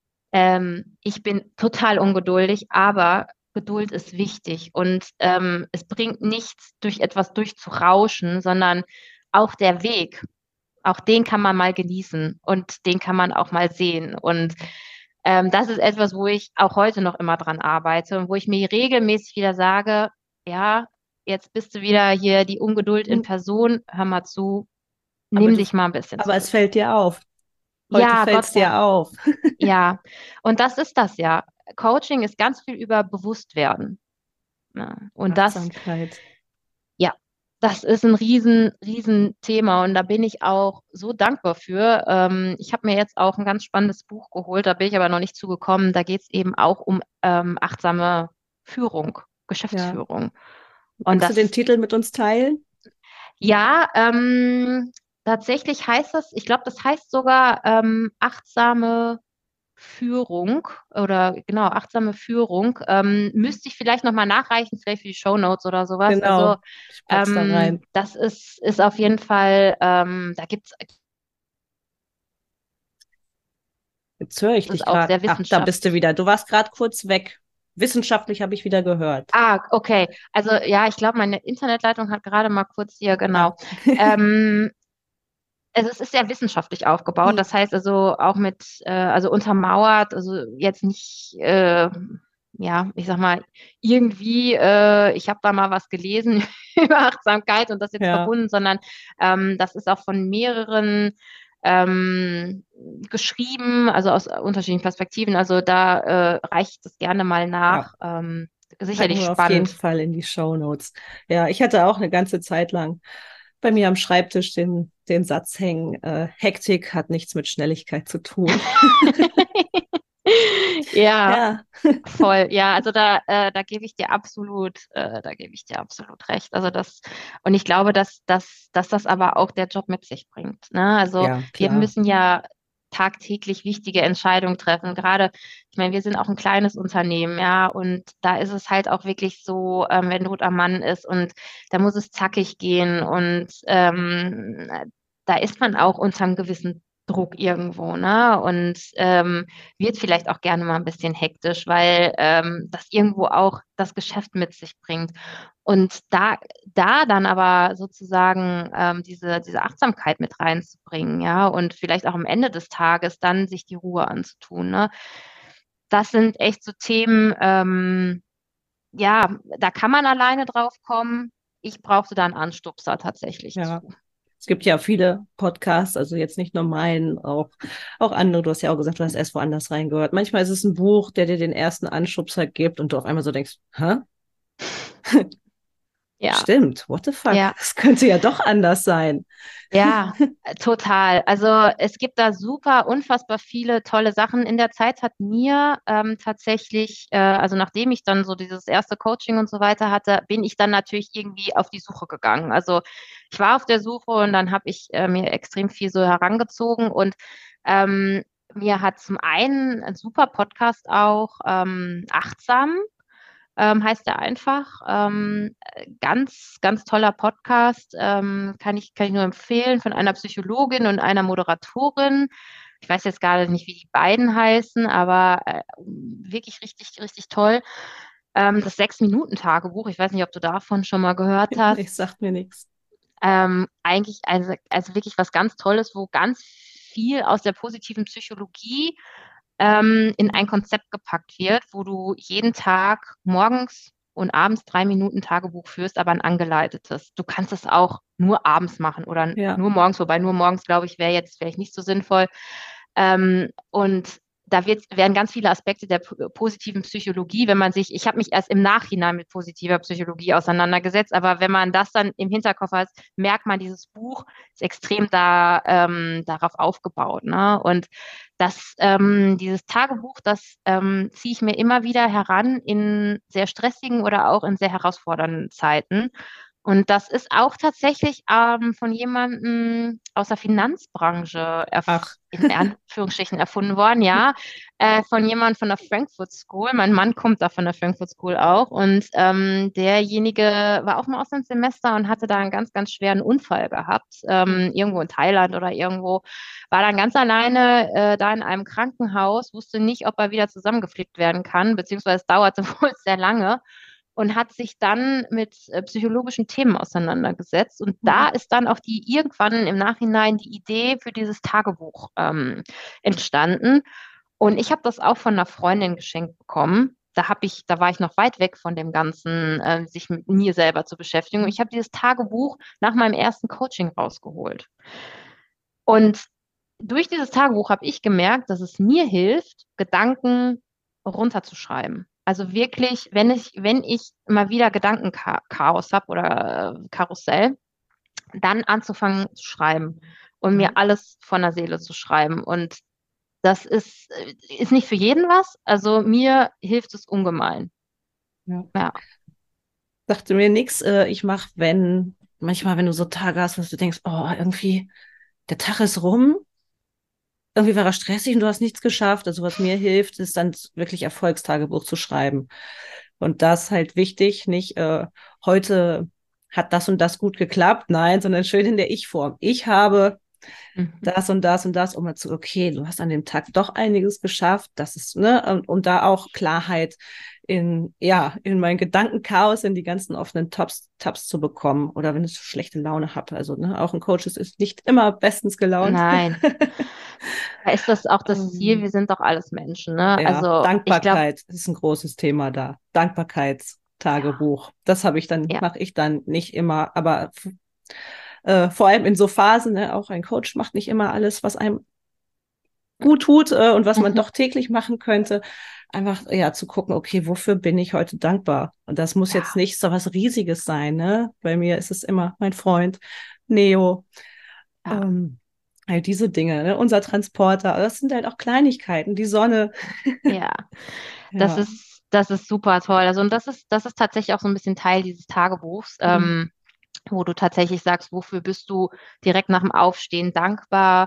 Ähm, ich bin total ungeduldig, aber Geduld ist wichtig und ähm, es bringt nichts, durch etwas durchzurauschen, sondern auch der Weg, auch den kann man mal genießen und den kann man auch mal sehen. Und ähm, das ist etwas, wo ich auch heute noch immer dran arbeite und wo ich mir regelmäßig wieder sage, ja, jetzt bist du wieder hier die Ungeduld in Person, hör mal zu, Aber nimm du, dich mal ein bisschen aber es zurück. fällt dir auf. Heute Ja, fällt Gott es sei dir auf. Ja, und das ist das ja. Coaching ist ganz viel über Bewusstwerden. Ne? Und das, Achtsamkeit. ja, das ist ein riesen, riesen Thema und da bin ich auch so dankbar für. Ähm, ich habe mir jetzt auch ein ganz spannendes Buch geholt, da bin ich aber noch nicht zugekommen. Da geht es eben auch um ähm, achtsame Führung, Ja. Geschäftsführung. Und Magst du den das, Titel mit uns teilen? ja, ähm, tatsächlich heißt das, ich glaube, das heißt sogar ähm, achtsame Führung oder genau, achtsame Führung. Ähm, müsste ich vielleicht nochmal nachreichen, vielleicht für die Shownotes oder sowas. Also Genau. Ich pack's da ähm, rein. das ist, ist auf jeden Fall, ähm, da gibt es, Jetzt höre ich das ist dich auch gerade. sehr Ach, da bist du wissenschaftlich. wieder. Du warst gerade kurz weg. wissenschaftlich habe ich wieder gehört. Ah, okay. Also ja, ich glaube, meine Internetleitung hat gerade mal kurz hier, Ah. genau. Ähm, also es ist sehr wissenschaftlich aufgebaut. Hm. Das heißt also auch mit, äh, also untermauert, also jetzt nicht, äh, ja, ich sag mal, irgendwie, äh, ich habe da mal was gelesen über Achtsamkeit und das jetzt Ja, verbunden, sondern ähm, das ist auch von mehreren ähm, geschrieben, also aus unterschiedlichen Perspektiven. Also da äh, reicht es gerne mal ja. nach. Ähm, Packen sicherlich wir auf jeden spannend. Fall in die Shownotes. Ja, ich hatte auch eine ganze Zeit lang bei mir am Schreibtisch den, den Satz hängen, äh, Hektik hat nichts mit Schnelligkeit zu tun. Ja, Ja, voll. Ja, also da, äh, da gebe ich dir absolut, äh, da gebe ich dir absolut recht. Also das, und ich glaube, dass, dass, dass das aber auch der Job mit sich bringt. Ne? Also ja, wir klar. müssen ja tagtäglich wichtige Entscheidungen treffen. Gerade, ich meine, wir sind auch ein kleines Unternehmen, ja, und da ist es halt auch wirklich so, ähm, wenn Not am Mann ist und da muss es zackig gehen und ähm, da ist man auch unter einem gewissen Druck irgendwo, ne? Und ähm, wird vielleicht auch gerne mal ein bisschen hektisch, weil ähm, das irgendwo auch das Geschäft mit sich bringt. Und da, da dann aber sozusagen ähm, diese, diese Achtsamkeit mit reinzubringen, ja, und vielleicht auch am Ende des Tages dann sich die Ruhe anzutun, ne? Das sind echt so Themen, ähm, ja, da kann man alleine drauf kommen. Ich brauchte da einen Anstupser tatsächlich Ja. zu. Es gibt ja viele Podcasts, also jetzt nicht nur meinen, auch, auch andere. Du hast ja auch gesagt, du hast erst woanders reingehört. Manchmal ist es ein Buch, der dir den ersten Anschubser gibt und du auf einmal so denkst, hä? Ja, Stimmt, what the fuck? ja. Es könnte ja doch anders sein. Ja, äh, total. Also es gibt da super, unfassbar viele tolle Sachen. In der Zeit hat mir ähm, tatsächlich, äh, also nachdem ich dann so dieses erste Coaching und so weiter hatte, bin ich dann natürlich irgendwie auf die Suche gegangen. Also ich war auf der Suche und dann habe ich äh, mir extrem viel so herangezogen und ähm, mir hat zum einen ein super Podcast auch ähm, Achtsam ähm, heißt er einfach. Ähm, ganz, ganz toller Podcast. Ähm, kann ich, kann ich nur empfehlen von einer Psychologin und einer Moderatorin. Ich weiß jetzt gar nicht, wie die beiden heißen, aber äh, wirklich richtig, richtig toll. Ähm, das Sechs-Minuten-Tagebuch, ich weiß nicht, ob du davon schon mal gehört Nee, hast. sagt mir nichts. Ähm, eigentlich, also, also wirklich was ganz Tolles, wo ganz viel aus der positiven Psychologie ähm, in ein Konzept gepackt wird, wo du jeden Tag morgens und abends drei Minuten Tagebuch führst, aber ein angeleitetes. Du kannst es auch nur abends machen oder Ja. nur morgens, wobei nur morgens, glaube ich, wäre jetzt vielleicht nicht so sinnvoll. Ähm, und da wird, werden ganz viele Aspekte der p- positiven Psychologie, wenn man sich, ich habe mich erst im Nachhinein mit positiver Psychologie auseinandergesetzt, aber wenn man das dann im Hinterkopf hat, merkt man, dieses Buch ist extrem da, ähm, darauf aufgebaut. Ne? Und das, ähm, dieses Tagebuch, das ähm, ziehe ich mir immer wieder heran in sehr stressigen oder auch in sehr herausfordernden Zeiten. Und das ist auch tatsächlich ähm, von jemandem aus der Finanzbranche erf Ach, in Anführungsstrichen erfunden worden, ja, äh, von jemandem von der Frankfurt School. Mein Mann kommt da von der Frankfurt School auch. Und ähm, derjenige war auch im Auslandssemester und hatte da einen ganz, ganz schweren Unfall gehabt, ähm, irgendwo in Thailand oder irgendwo. War dann ganz alleine äh, da in einem Krankenhaus, wusste nicht, ob er wieder zusammengeflickt werden kann, beziehungsweise es dauerte wohl sehr lange und hat sich dann mit äh, psychologischen Themen auseinandergesetzt. Und da ist dann auch die irgendwann im Nachhinein die Idee für dieses Tagebuch ähm, entstanden. Und ich habe das auch von einer Freundin geschenkt bekommen. Da habe ich, da war ich noch weit weg von dem Ganzen, äh, sich mit mir selber zu beschäftigen. Und ich habe dieses Tagebuch nach meinem ersten Coaching rausgeholt. Und durch dieses Tagebuch habe ich gemerkt, dass es mir hilft, Gedanken runterzuschreiben. Also wirklich, wenn ich, wenn ich mal wieder Gedankenchaos habe oder äh, Karussell, dann anzufangen zu schreiben und mir mhm. alles von der Seele zu schreiben. Und das ist, äh, ist nicht für jeden was. Also mir hilft es ungemein. Ja. Ja. Dachte mir nichts. Äh, ich mache, wenn, manchmal, wenn du so Tage hast, dass du denkst, oh, irgendwie, der Tag ist rum, irgendwie war er stressig und du hast nichts geschafft. Also was mir hilft, ist dann wirklich Erfolgstagebuch zu schreiben. Und das halt wichtig, nicht äh, heute hat das und das gut geklappt, nein, sondern schön in der Ich-Form. Ich habe Mhm. das und das und das, um mal zu, okay, du hast an dem Tag doch einiges geschafft, das ist, ne, und, und da auch Klarheit in, ja, in mein Gedankenchaos in die ganzen offenen Tabs, Tabs zu bekommen oder wenn ich so schlechte Laune habe. Also ne, auch ein Coach ist, ist nicht immer bestens gelaunt. Nein. Da ist das auch das Ziel, ähm, wir sind doch alles Menschen, ne? ja, Also ich glaube, Dankbarkeit ist ein großes Thema da. ja, Dankbarkeitstagebuch. Das habe ich dann, ja, mache ich dann nicht immer, aber äh, vor allem in so Phasen, ne, auch ein Coach macht nicht immer alles, was einem gut tut äh, und was man mhm, doch täglich machen könnte, einfach ja zu gucken, okay, wofür bin ich heute dankbar? Und das muss jetzt ja, nicht so was Riesiges sein, ne? Bei mir ist es immer mein Freund Neo, ja, ähm, all diese Dinge, ne? Unser Transporter, das sind halt auch Kleinigkeiten, die Sonne, ja. Das ja. ist, das ist super toll. Also, und das ist, das ist tatsächlich auch so ein bisschen Teil dieses Tagebuchs, Mhm. ähm, wo du tatsächlich sagst, wofür bist du direkt nach dem Aufstehen dankbar?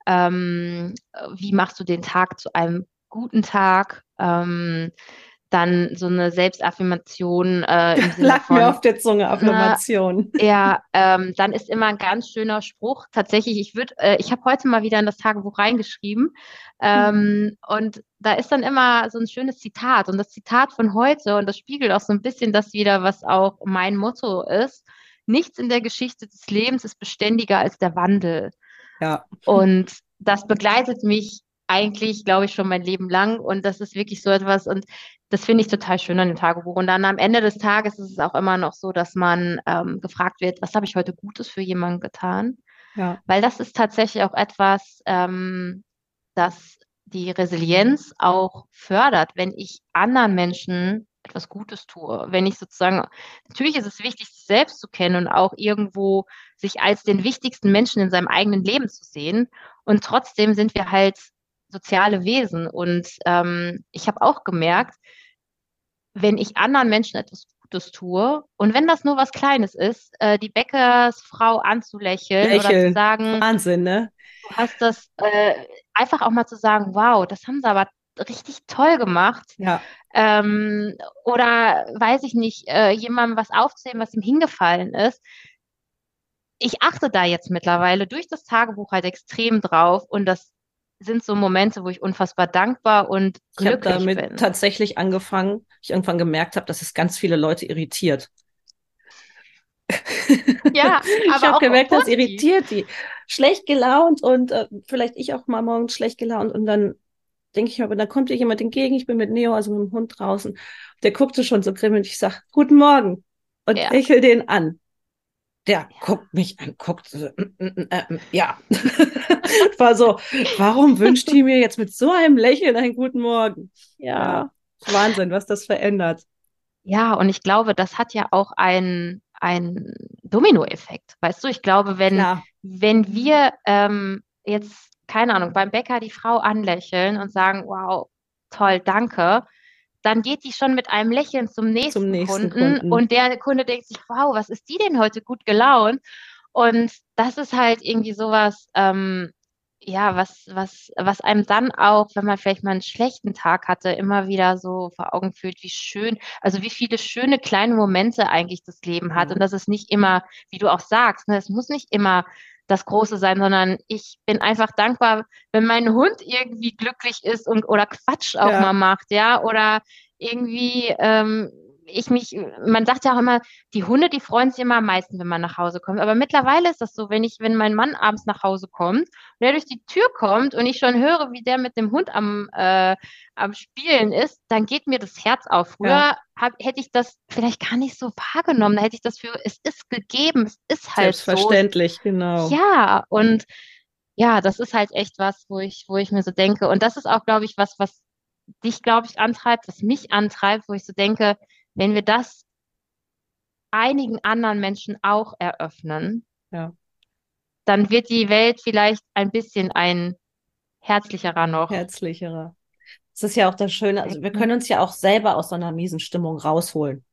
Ähm, äh, wie machst du den Tag zu einem guten Tag? Ähm, dann so eine Selbstaffirmation äh, im Sinne Lag mir von, auf der Zunge, ne, Affirmation. ja, ähm, dann ist immer ein ganz schöner Spruch. Tatsächlich, ich würde, äh, ich habe heute mal wieder in das Tagebuch reingeschrieben. Ähm, und da ist dann immer so ein schönes Zitat. Und das Zitat von heute, und das spiegelt auch so ein bisschen das wider, was auch mein Motto ist. Nichts in der Geschichte des Lebens ist beständiger als der Wandel. Ja, Und das begleitet mich eigentlich, glaube ich, schon mein Leben lang. Und das ist wirklich so etwas, und das finde ich total schön an dem Tagebuch. Und dann am Ende des Tages ist es auch immer noch so, dass man ähm, gefragt wird, was habe ich heute Gutes für jemanden getan? ja, Weil das ist tatsächlich auch etwas, ähm, das die Resilienz auch fördert, wenn ich anderen Menschen etwas Gutes tue. Wenn ich sozusagen, natürlich ist es wichtig, sich selbst zu kennen und auch irgendwo sich als den wichtigsten Menschen in seinem eigenen Leben zu sehen. Und trotzdem sind wir halt soziale Wesen. Und ähm, ich habe auch gemerkt, wenn ich anderen Menschen etwas Gutes tue und wenn das nur was Kleines ist, äh, die Bäckersfrau anzulächeln oder zu lächeln. sagen, Wahnsinn, ne? du hast das äh, einfach auch mal zu sagen, wow, das haben sie aber richtig toll gemacht. Ja, Ähm, oder weiß ich nicht, äh, jemandem was aufzählen, was ihm hingefallen ist. Ich achte da jetzt mittlerweile durch das Tagebuch halt extrem drauf und das sind so Momente, wo ich unfassbar dankbar und ich habe glücklich damit bin. tatsächlich angefangen, ich irgendwann gemerkt habe, dass es ganz viele Leute irritiert. Ja, Ich aber habe auch gemerkt, das positiv. irritiert die. Schlecht gelaunt und äh, vielleicht ich auch mal morgens schlecht gelaunt und dann denke ich mir, aber dann kommt dir jemand entgegen, ich bin mit Neo, also mit dem Hund draußen. Der guckte schon so grimmig. Ich sage, guten Morgen und Ja, lächel den an. Der guckt mich an, guckt so, mm, mm, äh, mm, ja. War so, warum wünscht die mir jetzt mit so einem Lächeln einen guten Morgen? Ja, ja. Wahnsinn, was das verändert. Ja, und ich glaube, das hat ja auch einen, einen Dominoeffekt. Weißt du, ich glaube, wenn, Klar, wenn wir ähm, jetzt, keine Ahnung, beim Bäcker die Frau anlächeln und sagen, wow, toll, danke, dann geht die schon mit einem Lächeln zum zum nächsten nächsten Kunden Kunden. und der Kunde denkt sich, wow, was ist die denn heute gut gelaunt? Und das ist halt irgendwie sowas, ähm, ja, was, was, was einem dann auch, wenn man vielleicht mal einen schlechten Tag hatte, immer wieder so vor Augen führt, wie schön, also wie viele schöne kleine Momente eigentlich das Leben hat. Ja, Und das ist nicht immer, wie du auch sagst, ne, es muss nicht immer das Große sein, sondern ich bin einfach dankbar, wenn mein Hund irgendwie glücklich ist und oder Quatsch auch mal ja, macht, ja, oder irgendwie ähm, ich mich, man sagt ja auch immer, die Hunde, die freuen sich immer am meisten, wenn man nach Hause kommt. Aber mittlerweile ist das so, wenn ich, wenn mein Mann abends nach Hause kommt und der durch die Tür kommt und ich schon höre, wie der mit dem Hund am, äh, am Spielen ist, dann geht mir das Herz auf. ja, Früher hab, hätte ich das vielleicht gar nicht so wahrgenommen. Da hätte ich das für, es ist gegeben, es ist halt so. Es, selbstverständlich, genau. ja, und ja, das ist halt echt was, wo ich, wo ich mir so denke. Und das ist auch, glaube ich, was, was dich, glaube ich, antreibt, was mich antreibt, wo ich so denke, wenn wir das einigen anderen Menschen auch eröffnen, Ja, dann wird die Welt vielleicht ein bisschen ein herzlicherer noch. herzlicherer. Es ist ja auch das Schöne, also wir Denken. können uns ja auch selber aus so einer miesen Stimmung rausholen.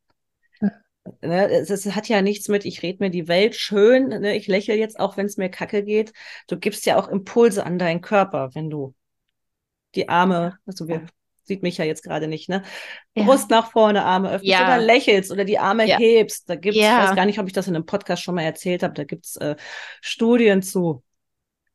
Ne? Es, es hat ja nichts mit, ich rede mir die Welt schön, ne? Ich lächle jetzt auch, wenn es mir kacke geht. Du gibst ja auch Impulse an deinen Körper, wenn du die Arme, also wir sieht mich ja jetzt gerade nicht, ne? Ja, Brust nach vorne, Arme öffnest oder ja, lächelst oder die Arme ja, hebst. Da gibt's, ich weiß ja, gar nicht, ob ich das in einem Podcast schon mal erzählt habe, da gibt's äh, Studien zu,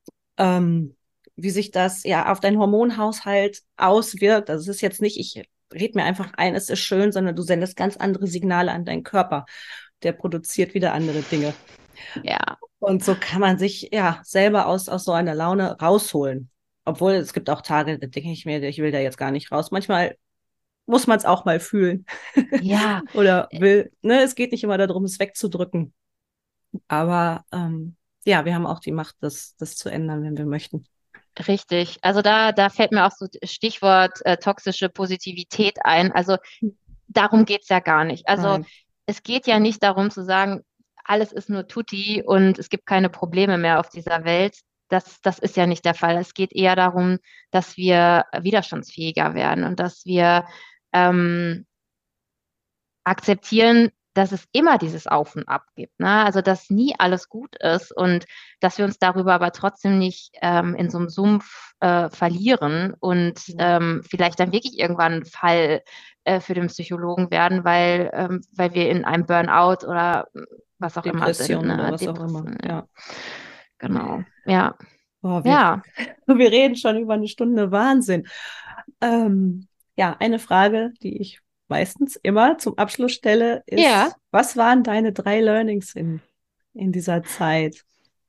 ähm, wie sich das ja auf deinen Hormonhaushalt auswirkt. Also es ist jetzt nicht, ich red mir einfach ein, es ist schön, sondern du sendest ganz andere Signale an deinen Körper. Der produziert wieder andere Dinge. Ja. Und so kann man sich ja selber aus, aus so einer Laune rausholen. Obwohl es gibt auch Tage, da denke ich mir, ich will da jetzt gar nicht raus. Manchmal muss man es auch mal fühlen. Ja, Oder will, ne, es geht nicht immer darum, es wegzudrücken. Aber ähm, ja, wir haben auch die Macht, das, das zu ändern, wenn wir möchten. richtig. Also da, da fällt mir auch so Stichwort äh, toxische Positivität ein. Also darum geht's ja gar nicht. Also Nein. es geht ja nicht darum zu sagen, alles ist nur Tutti und es gibt keine Probleme mehr auf dieser Welt. Das, das ist ja nicht der Fall. Es geht eher darum, dass wir widerstandsfähiger werden und dass wir ähm, akzeptieren, dass es immer dieses Auf und Ab gibt, ne? Also dass nie alles gut ist und dass wir uns darüber aber trotzdem nicht ähm, in so einem Sumpf äh, verlieren und ähm, vielleicht dann wirklich irgendwann ein Fall äh, für den Psychologen werden, weil, ähm, weil wir in einem Burnout oder was auch immer sind, Depression oder ne? was auch immer. Depression, ja. Ja. Genau. Ja. Boah, wir, Ja. wir reden schon über eine Stunde Wahnsinn. Ähm, ja, eine Frage, die ich meistens immer zum Abschluss stelle, Ja. ist, was waren deine drei Learnings in, in dieser Zeit?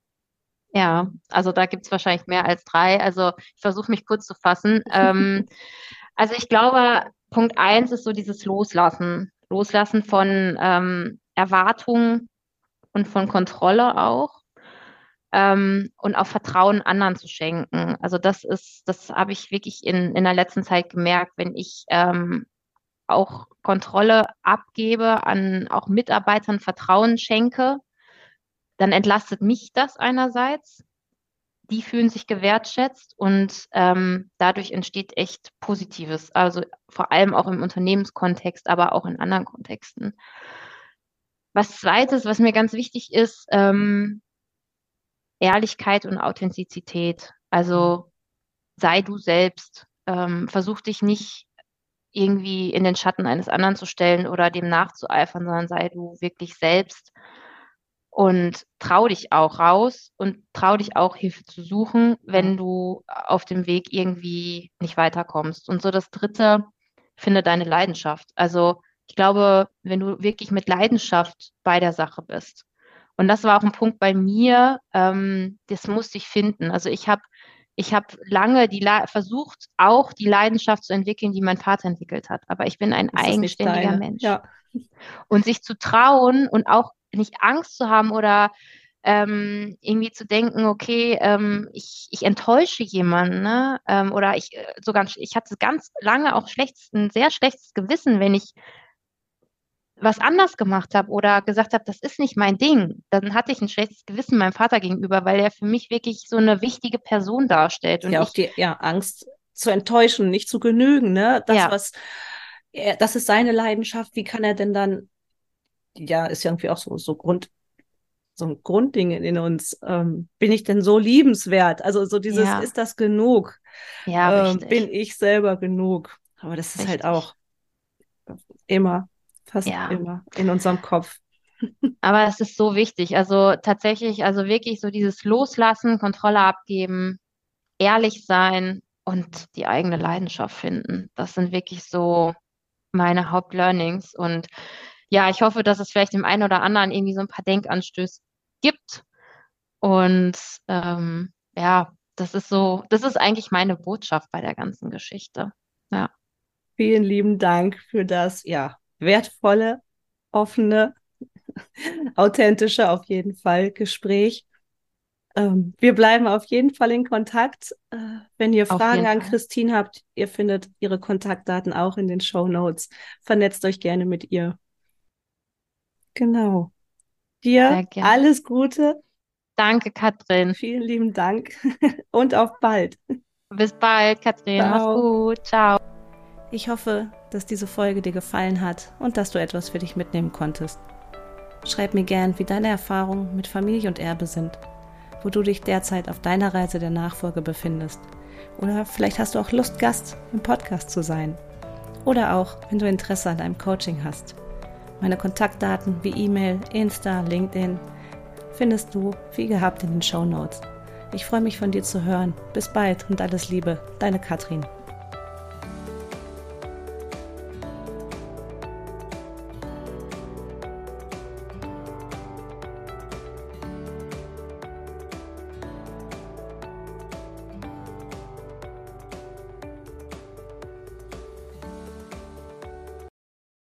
Ja, also da gibt's wahrscheinlich mehr als drei. Also ich versuche mich kurz zu fassen. Ähm, also ich glaube, Punkt eins ist so dieses Loslassen. Loslassen von ähm, Erwartungen und von Kontrolle auch. Ähm, und auch Vertrauen anderen zu schenken. Also das ist, das habe ich wirklich in, in der letzten Zeit gemerkt, wenn ich ähm, auch Kontrolle abgebe, an auch Mitarbeitern Vertrauen schenke, dann entlastet mich das einerseits. Die fühlen sich gewertschätzt und ähm, dadurch entsteht echt Positives. Also vor allem auch im Unternehmenskontext, aber auch in anderen Kontexten. Was zweites, was mir ganz wichtig ist, ähm, Ehrlichkeit und Authentizität. Also sei du selbst. Ähm, versuch dich nicht irgendwie in den Schatten eines anderen zu stellen oder dem nachzueifern, sondern sei du wirklich selbst. Und trau dich auch raus und trau dich auch Hilfe zu suchen, Ja. wenn du auf dem Weg irgendwie nicht weiterkommst. Und so das Dritte, finde deine Leidenschaft. Also ich glaube, wenn du wirklich mit Leidenschaft bei der Sache bist. Und das war auch ein Punkt bei mir, ähm, das musste ich finden. Also ich habe ich hab lange die Le versucht, auch die Leidenschaft zu entwickeln, die mein Vater entwickelt hat. Aber ich bin ein Das ist nicht eigenständiger deine. Mensch. Ja. Und sich zu trauen und auch nicht Angst zu haben oder ähm, irgendwie zu denken, okay, ähm, ich, ich enttäusche jemanden, ne? Ähm, oder ich äh, sogar, ich hatte ganz lange auch schlechtes, ein sehr schlechtes Gewissen, wenn ich was anders gemacht habe oder gesagt habe, das ist nicht mein Ding. Dann hatte ich ein schlechtes Gewissen meinem Vater gegenüber, weil er für mich wirklich so eine wichtige Person darstellt. Ist Und ja auch ich, die ja, Angst zu enttäuschen, nicht zu genügen, ne? Das, ja, was er, das ist seine Leidenschaft, wie kann er denn dann, ja, ist ja irgendwie auch so, so Grund, so ein Grundding in uns. Ähm, bin ich denn so liebenswert? Also so dieses, ja, ist das genug? ja, Ähm, bin richtig, ich selber genug? Aber das ist halt richtig, auch immer, fast ja. immer in unserem Kopf. Aber es ist so wichtig. Also tatsächlich, also wirklich so dieses Loslassen, Kontrolle abgeben, ehrlich sein und die eigene Leidenschaft finden. Das sind wirklich so meine Hauptlearnings. Und ja, ich hoffe, dass es vielleicht dem einen oder anderen irgendwie so ein paar Denkanstöße gibt. Und ähm, ja, das ist so, das ist eigentlich meine Botschaft bei der ganzen Geschichte. Ja, Vielen lieben Dank für das, ja, wertvolle, offene, authentische auf jeden Fall Gespräch. Ähm, wir bleiben auf jeden Fall in Kontakt. Äh, wenn ihr auf Fragen jeden an Fall. Christine habt, ihr findet ihre Kontaktdaten auch in den Show Notes. Vernetzt euch gerne mit ihr. Genau. Dir Sehr gern. alles Gute. Danke, Katrin. Vielen lieben Dank und auf bald. Bis bald, Katrin. Mach's Ciao. gut. Ciao. Ich hoffe, dass diese Folge dir gefallen hat und dass du etwas für dich mitnehmen konntest. Schreib mir gern, wie deine Erfahrungen mit Familie und Erbe sind, wo du dich derzeit auf deiner Reise der Nachfolge befindest. Oder vielleicht hast du auch Lust, Gast im Podcast zu sein. Oder auch, wenn du Interesse an einem Coaching hast. Meine Kontaktdaten wie E-Mail, Insta, LinkedIn findest du wie gehabt in den Shownotes. Ich freue mich von dir zu hören. Bis bald und alles Liebe, deine Katrin.